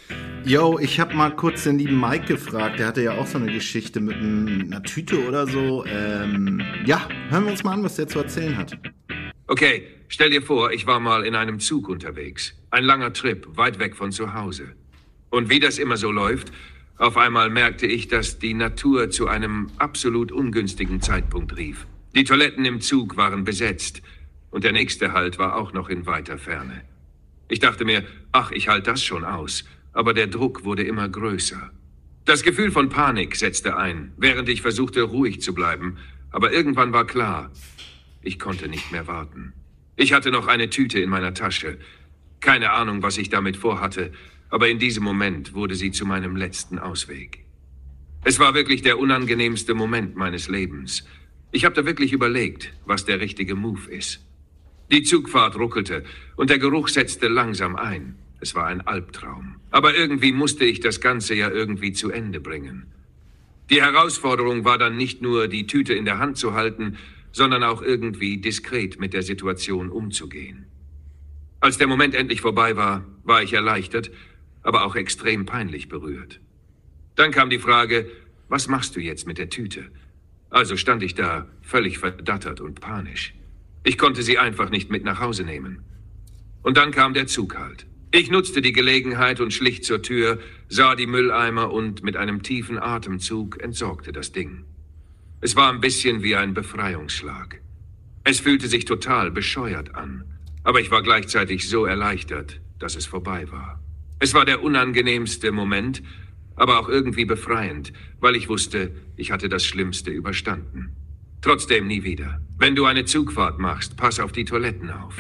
Yo, ich habe mal kurz den lieben Mike gefragt. Der hatte ja auch so eine Geschichte mit einer Tüte oder so. Ja, hören wir uns mal an, was der zu erzählen hat. Okay, stell dir vor, ich war mal in einem Zug unterwegs. Ein langer Trip, weit weg von zu Hause. Und wie das immer so läuft, auf einmal merkte ich, dass die Natur zu einem absolut ungünstigen Zeitpunkt rief. Die Toiletten im Zug waren besetzt und der nächste Halt war auch noch in weiter Ferne. Ich dachte mir, ach, ich halte das schon aus, aber der Druck wurde immer größer. Das Gefühl von Panik setzte ein, während ich versuchte, ruhig zu bleiben, aber irgendwann war klar, ich konnte nicht mehr warten. Ich hatte noch eine Tüte in meiner Tasche. Keine Ahnung, was ich damit vorhatte, aber in diesem Moment wurde sie zu meinem letzten Ausweg. Es war wirklich der unangenehmste Moment meines Lebens. Ich habe da wirklich überlegt, was der richtige Move ist. Die Zugfahrt ruckelte und der Geruch setzte langsam ein. Es war ein Albtraum. Aber irgendwie musste ich das Ganze ja irgendwie zu Ende bringen. Die Herausforderung war dann nicht nur, die Tüte in der Hand zu halten, sondern auch irgendwie diskret mit der Situation umzugehen. Als der Moment endlich vorbei war, war ich erleichtert, aber auch extrem peinlich berührt. Dann kam die Frage, was machst du jetzt mit der Tüte? Also stand ich da, völlig verdattert und panisch. Ich konnte sie einfach nicht mit nach Hause nehmen. Und dann kam der Zug halt. Ich nutzte die Gelegenheit und schlich zur Tür, sah die Mülleimer und mit einem tiefen Atemzug entsorgte das Ding. Es war ein bisschen wie ein Befreiungsschlag. Es fühlte sich total bescheuert an, aber ich war gleichzeitig so erleichtert, dass es vorbei war. Es war der unangenehmste Moment, aber auch irgendwie befreiend, weil ich wusste, ich hatte das Schlimmste überstanden. Trotzdem nie wieder. Wenn du eine Zugfahrt machst, pass auf die Toiletten auf.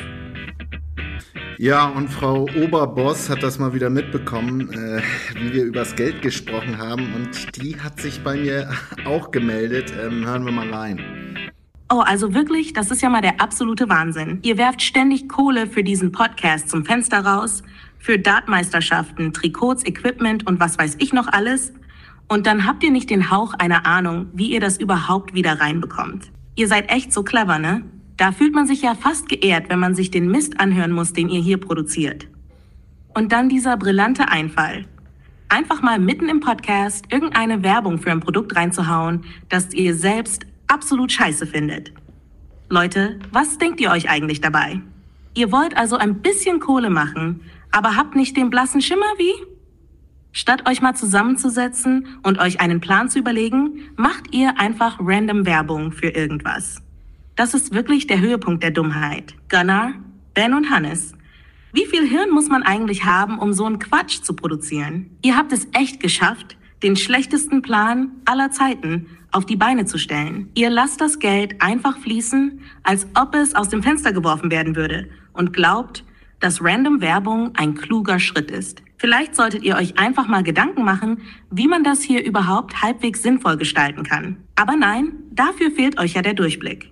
Ja, und Frau Oberboss hat das mal wieder mitbekommen, wie wir übers Geld gesprochen haben. Und die hat sich bei mir auch gemeldet. Hören wir mal rein. Oh, also wirklich, das ist ja mal der absolute Wahnsinn. Ihr werft ständig Kohle für diesen Podcast zum Fenster raus, für Dartmeisterschaften, Trikots, Equipment und was weiß ich noch alles. Und dann habt ihr nicht den Hauch einer Ahnung, wie ihr das überhaupt wieder reinbekommt. Ihr seid echt so clever, ne? Da fühlt man sich ja fast geehrt, wenn man sich den Mist anhören muss, den ihr hier produziert. Und dann dieser brillante Einfall. Einfach mal mitten im Podcast irgendeine Werbung für ein Produkt reinzuhauen, das ihr selbst absolut scheiße findet. Leute, was denkt ihr euch eigentlich dabei? Ihr wollt also ein bisschen Kohle machen, aber habt nicht den blassen Schimmer wie? Statt euch mal zusammenzusetzen und euch einen Plan zu überlegen, macht ihr einfach random Werbung für irgendwas. Das ist wirklich der Höhepunkt der Dummheit. Gunnar, Ben und Hannes. Wie viel Hirn muss man eigentlich haben, um so einen Quatsch zu produzieren? Ihr habt es echt geschafft, den schlechtesten Plan aller Zeiten auf die Beine zu stellen. Ihr lasst das Geld einfach fließen, als ob es aus dem Fenster geworfen werden würde und glaubt, dass random Werbung ein kluger Schritt ist. Vielleicht solltet ihr euch einfach mal Gedanken machen, wie man das hier überhaupt halbwegs sinnvoll gestalten kann. Aber nein, dafür fehlt euch ja der Durchblick.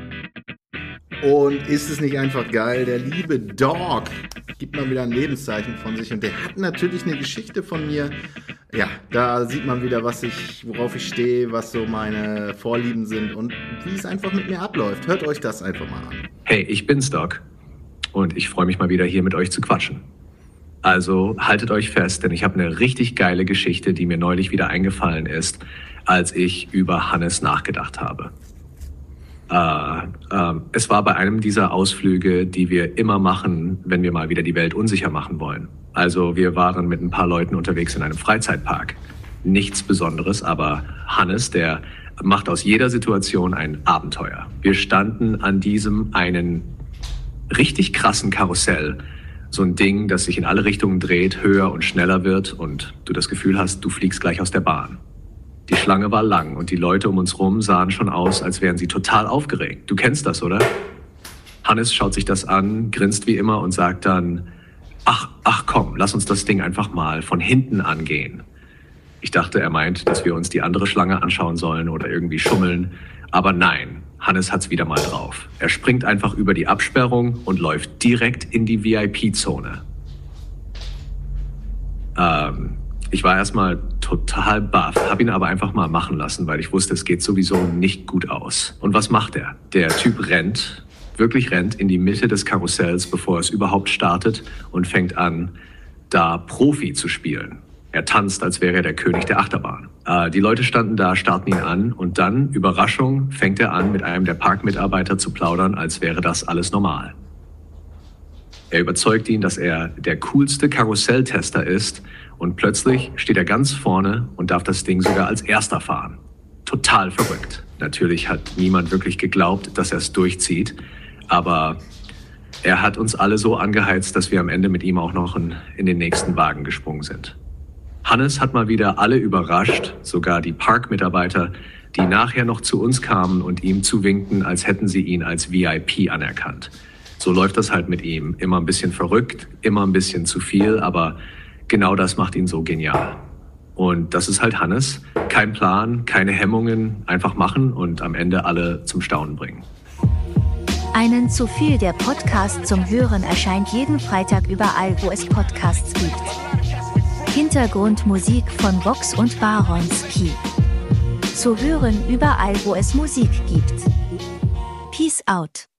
Und ist es nicht einfach geil? Der liebe Dog gibt mal wieder ein Lebenszeichen von sich und der hat natürlich eine Geschichte von mir. Ja, da sieht man wieder, worauf ich stehe, was so meine Vorlieben sind und wie es einfach mit mir abläuft. Hört euch das einfach mal an. Hey, ich bin's, Doc. Und ich freue mich mal wieder hier mit euch zu quatschen. Also haltet euch fest, denn ich habe eine richtig geile Geschichte, die mir neulich wieder eingefallen ist, als ich über Hannes nachgedacht habe. Es war bei einem dieser Ausflüge, die wir immer machen, wenn wir mal wieder die Welt unsicher machen wollen. Also wir waren mit ein paar Leuten unterwegs in einem Freizeitpark. Nichts Besonderes, aber Hannes, der macht aus jeder Situation ein Abenteuer. Wir standen an diesem einen richtig krassen Karussell. So ein Ding, das sich in alle Richtungen dreht, höher und schneller wird und du das Gefühl hast, du fliegst gleich aus der Bahn. Die Schlange war lang und die Leute um uns rum sahen schon aus, als wären sie total aufgeregt. Du kennst das, oder? Hannes schaut sich das an, grinst wie immer und sagt dann, ach komm, lass uns das Ding einfach mal von hinten angehen. Ich dachte, er meint, dass wir uns die andere Schlange anschauen sollen oder irgendwie schummeln. Aber nein, Hannes hat's wieder mal drauf. Er springt einfach über die Absperrung und läuft direkt in die VIP-Zone. Ich war erstmal total baff, hab ihn aber einfach mal machen lassen, weil ich wusste, es geht sowieso nicht gut aus. Und was macht er? Der Typ rennt in die Mitte des Karussells, bevor es überhaupt startet und fängt an, da Profi zu spielen. Er tanzt, als wäre er der König der Achterbahn. Die Leute standen da, starrten ihn an und dann, Überraschung, fängt er an, mit einem der Parkmitarbeiter zu plaudern, als wäre das alles normal. Er überzeugt ihn, dass er der coolste Karusselltester ist und plötzlich steht er ganz vorne und darf das Ding sogar als erster fahren. Total verrückt. Natürlich hat niemand wirklich geglaubt, dass er es durchzieht, aber er hat uns alle so angeheizt, dass wir am Ende mit ihm auch noch in den nächsten Wagen gesprungen sind. Hannes hat mal wieder alle überrascht, sogar die Parkmitarbeiter, die nachher noch zu uns kamen und ihm zuwinkten, als hätten sie ihn als VIP anerkannt. So läuft das halt mit ihm. Immer ein bisschen verrückt, immer ein bisschen zu viel, aber genau das macht ihn so genial. Und das ist halt Hannes. Kein Plan, keine Hemmungen, einfach machen und am Ende alle zum Staunen bringen. Einen zu viel, der Podcast zum Hören erscheint jeden Freitag überall, wo es Podcasts gibt. Hintergrundmusik von Vox und Baronski. Zu hören überall, wo es Musik gibt. Peace out.